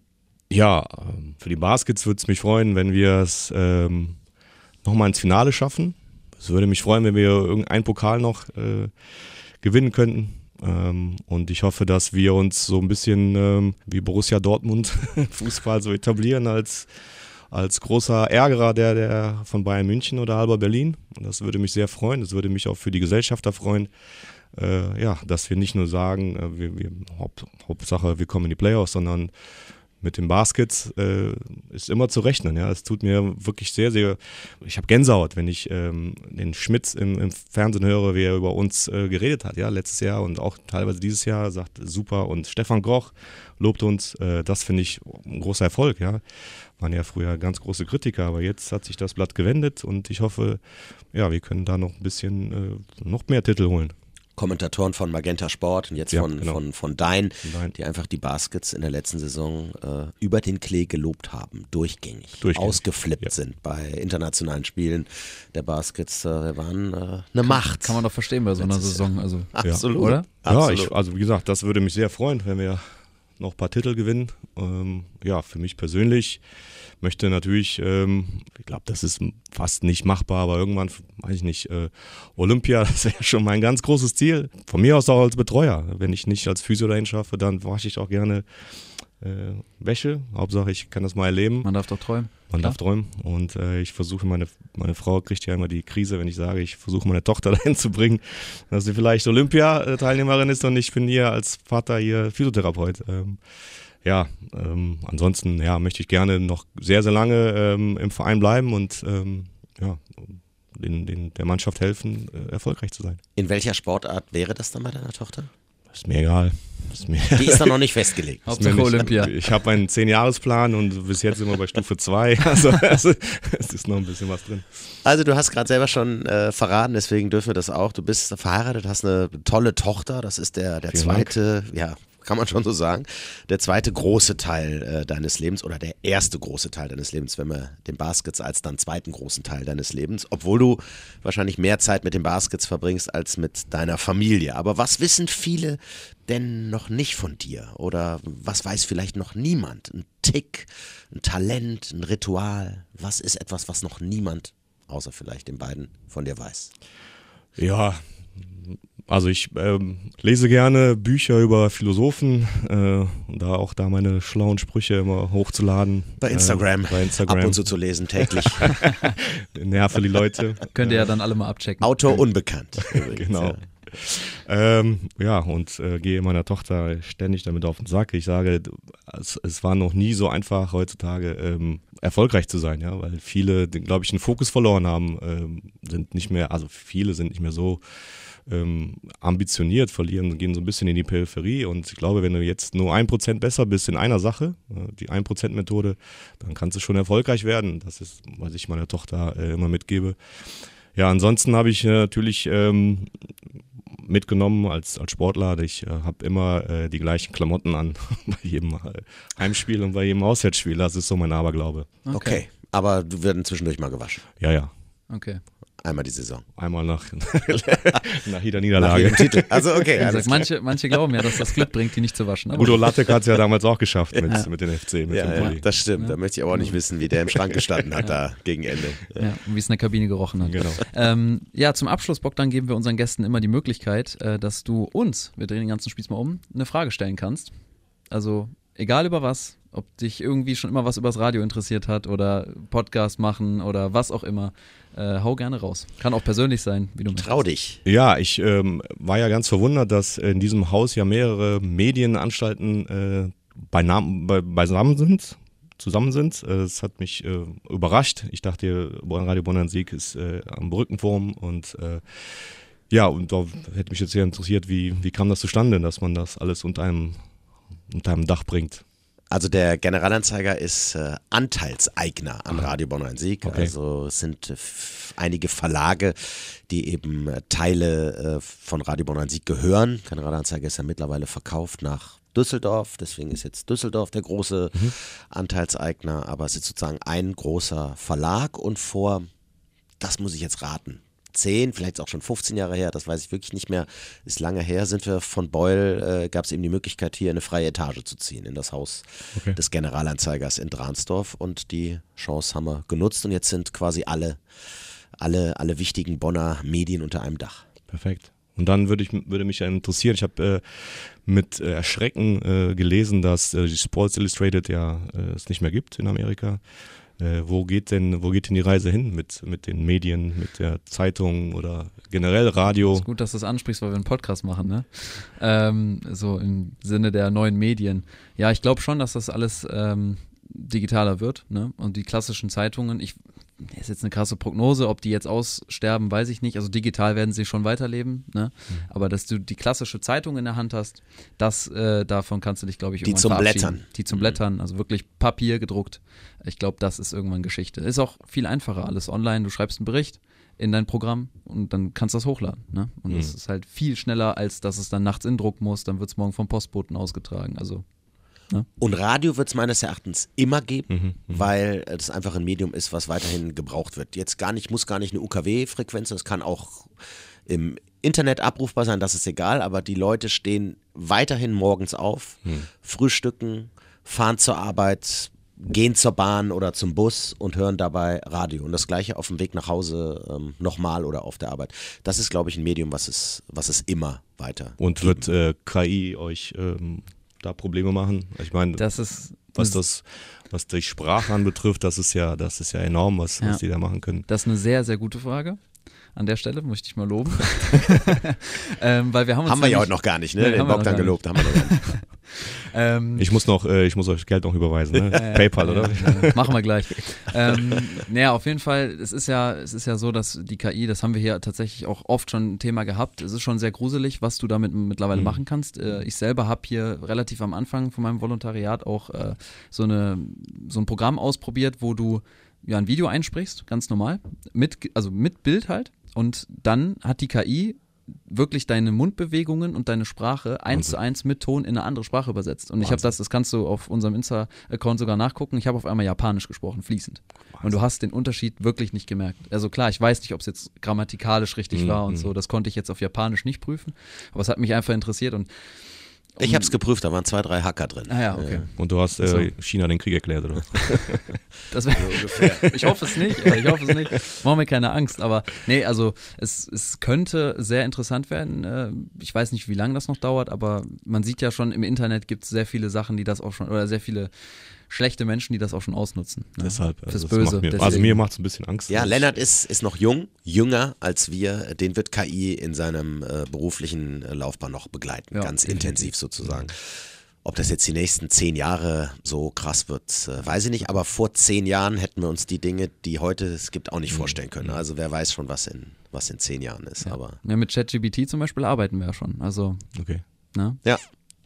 Speaker 4: Ja, für die Baskets würde es mich freuen, wenn wir es ähm, nochmal ins Finale schaffen. Es würde mich freuen, wenn wir irgendeinen Pokal noch äh, gewinnen könnten. Ähm, und ich hoffe, dass wir uns so ein bisschen ähm, wie Borussia Dortmund Fußball so etablieren als, als großer Ärgerer der, der von Bayern München oder Alba Berlin. Und das würde mich sehr freuen. Das würde mich auch für die Gesellschafter freuen. Äh, ja, dass wir nicht nur sagen, äh, wir, wir, Haupt, Hauptsache wir kommen in die Playoffs, sondern mit den Baskets äh, ist immer zu rechnen. Ja, es tut mir wirklich sehr, sehr. Ich habe Gänsehaut, wenn ich ähm, den Schmitz im, im Fernsehen höre, wie er über uns äh, geredet hat. Ja, letztes Jahr und auch teilweise dieses Jahr sagt super. Und Stefan Groch lobt uns. Äh, das finde ich ein großer Erfolg. Ja, waren ja früher ganz große Kritiker, aber jetzt hat sich das Blatt gewendet und ich hoffe, ja, wir können da noch ein bisschen äh, noch mehr Titel holen.
Speaker 3: Kommentatoren von Magenta Sport und jetzt
Speaker 4: Ja,
Speaker 3: von,
Speaker 4: genau.
Speaker 3: von, von Dein,
Speaker 4: Dein.
Speaker 3: die einfach die Baskets in der letzten Saison äh, über den Klee gelobt haben, durchgängig,
Speaker 4: Durchgängig.
Speaker 3: ausgeflippt
Speaker 4: Ja.
Speaker 3: sind bei internationalen Spielen der Baskets. Äh, waren äh, eine Macht.
Speaker 2: Kann man doch verstehen bei so einer
Speaker 3: Letztes
Speaker 2: Saison. Also,
Speaker 3: Absolut.
Speaker 2: oder?
Speaker 4: Ja,
Speaker 3: Absolut.
Speaker 4: ich, also wie gesagt, das würde mich sehr freuen, wenn wir noch ein paar Titel gewinnen. Ähm, ja, für mich persönlich möchte natürlich, ähm, ich glaube, das ist fast nicht machbar, aber irgendwann, weiß ich nicht, äh, Olympia, das wäre schon mein ganz großes Ziel. Von mir aus auch als Betreuer. Wenn ich nicht als Physio dahin schaffe, dann wasche ich auch gerne äh, Wäsche. Hauptsache, ich kann das mal erleben.
Speaker 2: Man darf doch träumen.
Speaker 4: Man
Speaker 2: Klar.
Speaker 4: darf träumen und äh, ich versuche, meine, meine Frau kriegt ja immer die Krise, wenn ich sage, ich versuche meine Tochter dahin zu bringen, dass sie vielleicht Olympiateilnehmerin ist und ich bin hier als Vater hier Physiotherapeut. Ähm, ja, ähm, ansonsten ja, möchte ich gerne noch sehr, sehr lange ähm, im Verein bleiben und ähm, ja, den, den, der Mannschaft helfen, äh, erfolgreich zu sein.
Speaker 3: In welcher Sportart wäre das dann bei deiner Tochter?
Speaker 4: Ist mir egal. Ist mir
Speaker 3: Die ist dann noch nicht festgelegt.
Speaker 2: Hauptsache Olympia.
Speaker 4: Ich habe einen zehn-Jahres-Plan und bis jetzt sind wir bei Stufe zwei. Also, also es ist noch ein bisschen was drin.
Speaker 3: Also du hast gerade selber schon äh, verraten, deswegen dürfen wir das auch. Du bist verheiratet, hast eine tolle Tochter. Das ist der, der
Speaker 4: Vielen
Speaker 3: zweite, ja, kann man schon so sagen, der zweite große Teil äh, deines Lebens oder der erste große Teil deines Lebens, wenn wir den Baskets als dann zweiten großen Teil deines Lebens, obwohl du wahrscheinlich mehr Zeit mit den Baskets verbringst als mit deiner Familie. Aber was wissen viele denn noch nicht von dir? Oder was weiß vielleicht noch niemand? Ein Tick, ein Talent, ein Ritual? Was ist etwas, was noch niemand, außer vielleicht den beiden, von dir weiß?
Speaker 4: Ja, also ich ähm, lese gerne Bücher über Philosophen, äh, da auch da meine schlauen Sprüche immer hochzuladen.
Speaker 3: Bei Instagram,
Speaker 4: äh, bei Instagram.
Speaker 3: ab und zu zu lesen, täglich.
Speaker 4: Nerve die Leute.
Speaker 2: Könnt ihr ja dann alle mal abchecken.
Speaker 3: Autor unbekannt. Übrigens,
Speaker 4: Genau.
Speaker 3: ja.
Speaker 4: Ähm, ja, und äh, gehe meiner Tochter ständig damit auf den Sack. Ich sage, es, es war noch nie so einfach heutzutage ähm, erfolgreich zu sein, ja, weil viele, glaube ich, den Fokus verloren haben, ähm, sind nicht mehr, also viele sind nicht mehr so ähm, ambitioniert, verlieren, gehen so ein bisschen in die Peripherie und ich glaube, wenn du jetzt nur ein Prozent besser bist in einer Sache, äh, die ein Prozent Methode, dann kannst du schon erfolgreich werden. Das ist, was ich meiner Tochter äh, immer mitgebe. Ja, ansonsten habe ich äh, natürlich ähm, mitgenommen als, als Sportler. Ich äh, habe immer äh, die gleichen Klamotten an bei jedem äh, Heimspiel und bei jedem Auswärtsspiel. Das ist so mein Aberglaube.
Speaker 3: Okay. okay, aber du werden zwischendurch mal gewaschen.
Speaker 4: Ja, ja.
Speaker 2: Okay.
Speaker 3: Einmal die Saison.
Speaker 4: Einmal nach, nach jeder Niederlage.
Speaker 3: Nach jedem Titel. Also okay.
Speaker 2: Wie gesagt, manche, manche glauben ja, dass das Glück bringt, die nicht zu waschen. Aber
Speaker 4: Udo Lattek hat es ja damals auch geschafft mit,
Speaker 2: Ja.
Speaker 4: mit den F C. Mit
Speaker 3: Ja,
Speaker 4: dem
Speaker 3: ja,
Speaker 4: Pulli.
Speaker 3: das stimmt. Da möchte ich aber auch nicht wissen, wie der im Schrank gestanden hat da gegen Ende.
Speaker 2: Ja, und wie es in der Kabine gerochen hat.
Speaker 4: Genau.
Speaker 2: Ähm, ja, zum Abschluss, Bogdan, geben wir unseren Gästen immer die Möglichkeit, äh, dass du uns, wir drehen den ganzen Spieß mal um, eine Frage stellen kannst. Also egal über was, ob dich irgendwie schon immer was übers Radio interessiert hat oder Podcast machen oder was auch immer, äh, hau gerne raus. Kann auch persönlich sein, wie du möchtest.
Speaker 3: Trau dich.
Speaker 4: Ja, ich ähm, war ja ganz verwundert, dass in diesem Haus ja mehrere Medienanstalten äh, beinamen, be, beisammen sind, zusammen sind. Äh, das hat mich äh, überrascht. Ich dachte, Radio Bonn-an-Sieg ist äh, am Brückenforum und äh, ja, und da hätte mich jetzt sehr interessiert, wie, wie kam das zustande, dass man das alles unter einem, unter einem Dach bringt.
Speaker 3: Also der Generalanzeiger ist äh, Anteilseigner an Radio Bonn-an-Sieg.
Speaker 4: Okay.
Speaker 3: Also es sind äh, f- einige Verlage, die eben äh, Teile äh, von Radio Bonn-an-Sieg gehören. Generalanzeiger ist ja mittlerweile verkauft nach Düsseldorf, deswegen ist jetzt Düsseldorf der große mhm. Anteilseigner, aber es ist sozusagen ein großer Verlag und vor, das muss ich jetzt raten, zehn, vielleicht auch schon fünfzehn Jahre her, das weiß ich wirklich nicht mehr, ist lange her, sind wir von Beul, äh, gab es eben die Möglichkeit, hier eine freie Etage zu ziehen, in das Haus
Speaker 4: Okay.
Speaker 3: des Generalanzeigers in Dransdorf und die Chance haben wir genutzt und jetzt sind quasi alle, alle, alle wichtigen Bonner Medien unter einem Dach.
Speaker 4: Perfekt. Und dann würde, ich, würde mich ja interessieren, ich habe äh, mit äh, Erschrecken äh, gelesen, dass äh, die Sports Illustrated ja äh, es nicht mehr gibt in Amerika. Äh, wo geht denn, wo geht denn die Reise hin mit, mit den Medien, mit der Zeitung oder generell Radio?
Speaker 2: Es ist gut, dass du das ansprichst, weil wir einen Podcast machen, ne? Ähm, so im Sinne der neuen Medien. Ja, ich glaube schon, dass das alles ähm, digitaler wird, ne? Und die klassischen Zeitungen, ich ist jetzt eine krasse Prognose, ob die jetzt aussterben, weiß ich nicht. Also digital werden sie schon weiterleben, ne? Mhm. Aber dass du die klassische Zeitung in der Hand hast, das äh, davon kannst du dich, glaube ich,
Speaker 3: Die
Speaker 2: irgendwann
Speaker 3: zum
Speaker 2: verabschieden.
Speaker 3: Blättern.
Speaker 2: Die zum Blättern, also wirklich Papier gedruckt. Ich glaube, das ist irgendwann Geschichte. Ist auch viel einfacher, alles online. Du schreibst einen Bericht in dein Programm und dann kannst du das hochladen, ne? Und
Speaker 4: Mhm.
Speaker 2: das ist halt viel schneller, als dass es dann nachts in Druck muss. Dann wird es morgen vom Postboten ausgetragen. Also
Speaker 3: Und Radio wird es meines Erachtens immer geben,
Speaker 4: Mhm,
Speaker 3: weil es einfach ein Medium ist, was weiterhin gebraucht wird. Jetzt gar nicht, muss gar nicht eine U K W-Frequenz, das kann auch im Internet abrufbar sein, das ist egal, aber die Leute stehen weiterhin morgens auf,
Speaker 4: Mhm.
Speaker 3: frühstücken, fahren zur Arbeit, gehen zur Bahn oder zum Bus und hören dabei Radio. Und das Gleiche auf dem Weg nach Hause ähm, nochmal oder auf der Arbeit. Das ist, glaube ich, ein Medium, was es, was es immer weiter
Speaker 4: Und wird äh, K I euch ähm, da Probleme machen? Ich meine,
Speaker 2: das ist
Speaker 4: was das, was die Sprache anbetrifft, das ist ja, das ist ja enorm, was,
Speaker 2: Ja.
Speaker 4: was die da machen können.
Speaker 2: Das ist eine sehr, sehr gute Frage. An der Stelle möchte ich mal loben. ähm, weil wir haben uns
Speaker 3: Haben wir ja
Speaker 2: nämlich-
Speaker 3: heute noch gar nicht, ne?
Speaker 2: Nee,
Speaker 3: Den
Speaker 2: haben wir noch
Speaker 3: Bogdan
Speaker 2: gar
Speaker 3: gelobt, haben wir noch gar nicht.
Speaker 2: ähm,
Speaker 4: Ich muss noch, äh, ich muss euch Geld noch überweisen, ne?
Speaker 2: Äh,
Speaker 4: PayPal, oder?
Speaker 2: Äh, machen wir gleich. ähm, naja, auf jeden Fall, es ist ja, es ist ja so, dass die K I, das haben wir hier tatsächlich auch oft schon ein Thema gehabt, es ist schon sehr gruselig, was du damit mittlerweile mhm. machen kannst. Äh, ich selber habe hier relativ am Anfang von meinem Volontariat auch äh, so, eine, so ein Programm ausprobiert, wo du ja ein Video einsprichst, ganz normal, mit, also mit Bild halt, und dann hat die K I wirklich deine Mundbewegungen und deine Sprache eins zu eins mit Ton in eine andere Sprache übersetzt. Und ich habe das, das kannst du auf unserem Insta-Account sogar nachgucken, ich habe auf einmal Japanisch gesprochen, fließend. Wahnsinn. Und du hast den Unterschied wirklich nicht gemerkt. Also klar, ich weiß nicht, ob es jetzt grammatikalisch richtig mhm. war und so, das konnte ich jetzt auf Japanisch nicht prüfen, aber es hat mich einfach interessiert und
Speaker 3: ich habe es geprüft, da waren zwei, drei Hacker drin.
Speaker 2: Ah ja, okay.
Speaker 4: Und du hast äh, China den Krieg erklärt, oder?
Speaker 2: Das wär, ungefähr. Ich hoffe es nicht, ich hoffe es nicht. Mach mir keine Angst, aber nee, also es, es könnte sehr interessant werden. Ich weiß nicht, wie lange das noch dauert, aber man sieht ja schon, im Internet gibt es sehr viele Sachen, die das auch schon, oder sehr viele schlechte Menschen, die das auch schon ausnutzen. Ne?
Speaker 4: Deshalb,
Speaker 2: also
Speaker 4: Fürs
Speaker 2: Böse.
Speaker 4: Mir, also mir macht es ein bisschen Angst.
Speaker 3: Ja, Lennart ist, ist noch jung, jünger als wir. Den wird K I in seinem äh, beruflichen äh, Laufbahn noch begleiten, ja, ganz definitiv. Intensiv sozusagen. Ob das jetzt die nächsten zehn Jahre so krass wird, äh, weiß ich nicht. Aber vor zehn Jahren hätten wir uns die Dinge, die heute es gibt, auch nicht mhm. vorstellen können. Also wer weiß schon, was in, was in zehn Jahren ist.
Speaker 2: Ja.
Speaker 3: Aber
Speaker 2: ja, mit ChatGPT zum Beispiel arbeiten wir ja schon. Also,
Speaker 4: okay.
Speaker 2: Ne?
Speaker 3: Ja.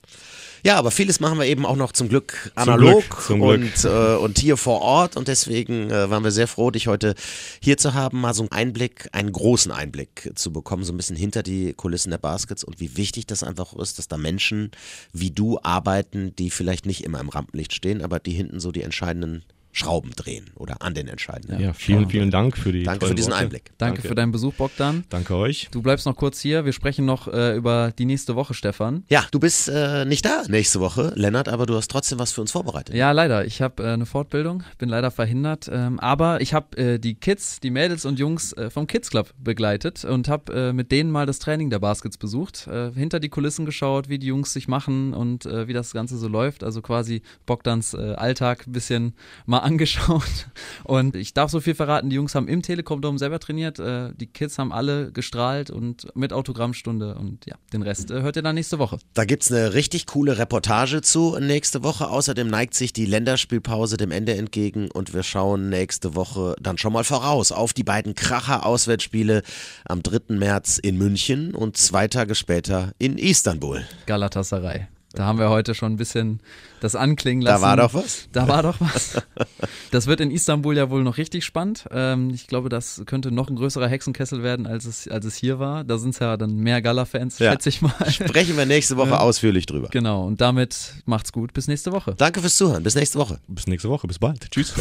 Speaker 3: Ja, aber vieles machen wir eben auch noch zum Glück analog
Speaker 4: zum Glück, zum
Speaker 3: und, äh, und hier vor Ort und deswegen äh, waren wir sehr froh, dich heute hier zu haben, mal so einen Einblick, einen großen Einblick zu bekommen, so ein bisschen hinter die Kulissen der Baskets und wie wichtig das einfach ist, dass da Menschen wie du arbeiten, die vielleicht nicht immer im Rampenlicht stehen, aber die hinten so die entscheidenden Schrauben drehen oder an den entscheidenden.
Speaker 4: Ja, vielen, vielen Dank für die
Speaker 3: Danke für diesen
Speaker 4: Worte.
Speaker 3: Einblick.
Speaker 2: Danke, Danke für deinen Besuch, Bogdan.
Speaker 4: Danke euch.
Speaker 2: Du bleibst noch kurz hier. Wir sprechen noch äh, über die nächste Woche, Stefan.
Speaker 3: Ja, du bist äh, nicht da nächste Woche, Lennart, aber du hast trotzdem was für uns vorbereitet.
Speaker 2: Ja, leider. Ich habe äh, eine Fortbildung, bin leider verhindert, ähm, aber ich habe äh, die Kids, die Mädels und Jungs äh, vom Kids Club begleitet und habe äh, mit denen mal das Training der Baskets besucht, äh, hinter die Kulissen geschaut, wie die Jungs sich machen und äh, wie das Ganze so läuft. Also quasi Bogdans äh, Alltag ein bisschen mal angeschaut. Und ich darf so viel verraten, die Jungs haben im Telekom-Dom selber trainiert, äh, die Kids haben alle gestrahlt und mit Autogrammstunde und ja, den Rest äh, hört ihr dann nächste Woche.
Speaker 3: Da gibt es eine richtig coole Reportage zu nächste Woche. Außerdem neigt sich die Länderspielpause dem Ende entgegen und wir schauen nächste Woche dann schon mal voraus auf die beiden Kracher-Auswärtsspiele am dritten März in München und zwei Tage später in Istanbul.
Speaker 2: Galatasaray. Da haben wir heute schon ein bisschen das anklingen lassen.
Speaker 3: Da war doch was.
Speaker 2: Da war doch was. Das wird in Istanbul ja wohl noch richtig spannend. Ähm, ich glaube, das könnte noch ein größerer Hexenkessel werden, als es, als es hier war. Da sind es ja dann mehr Gala-Fans, ja. schätze ich mal.
Speaker 3: Sprechen wir nächste Woche ja. ausführlich drüber.
Speaker 2: Genau, und damit macht's gut. Bis nächste Woche.
Speaker 3: Danke fürs Zuhören. Bis nächste Woche.
Speaker 4: Bis nächste Woche. Bis bald. Tschüss.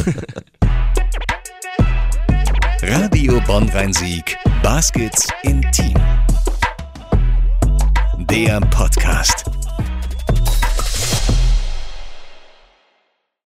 Speaker 1: Radio Bonn-Rhein-Sieg. Baskets im Team. Der Podcast.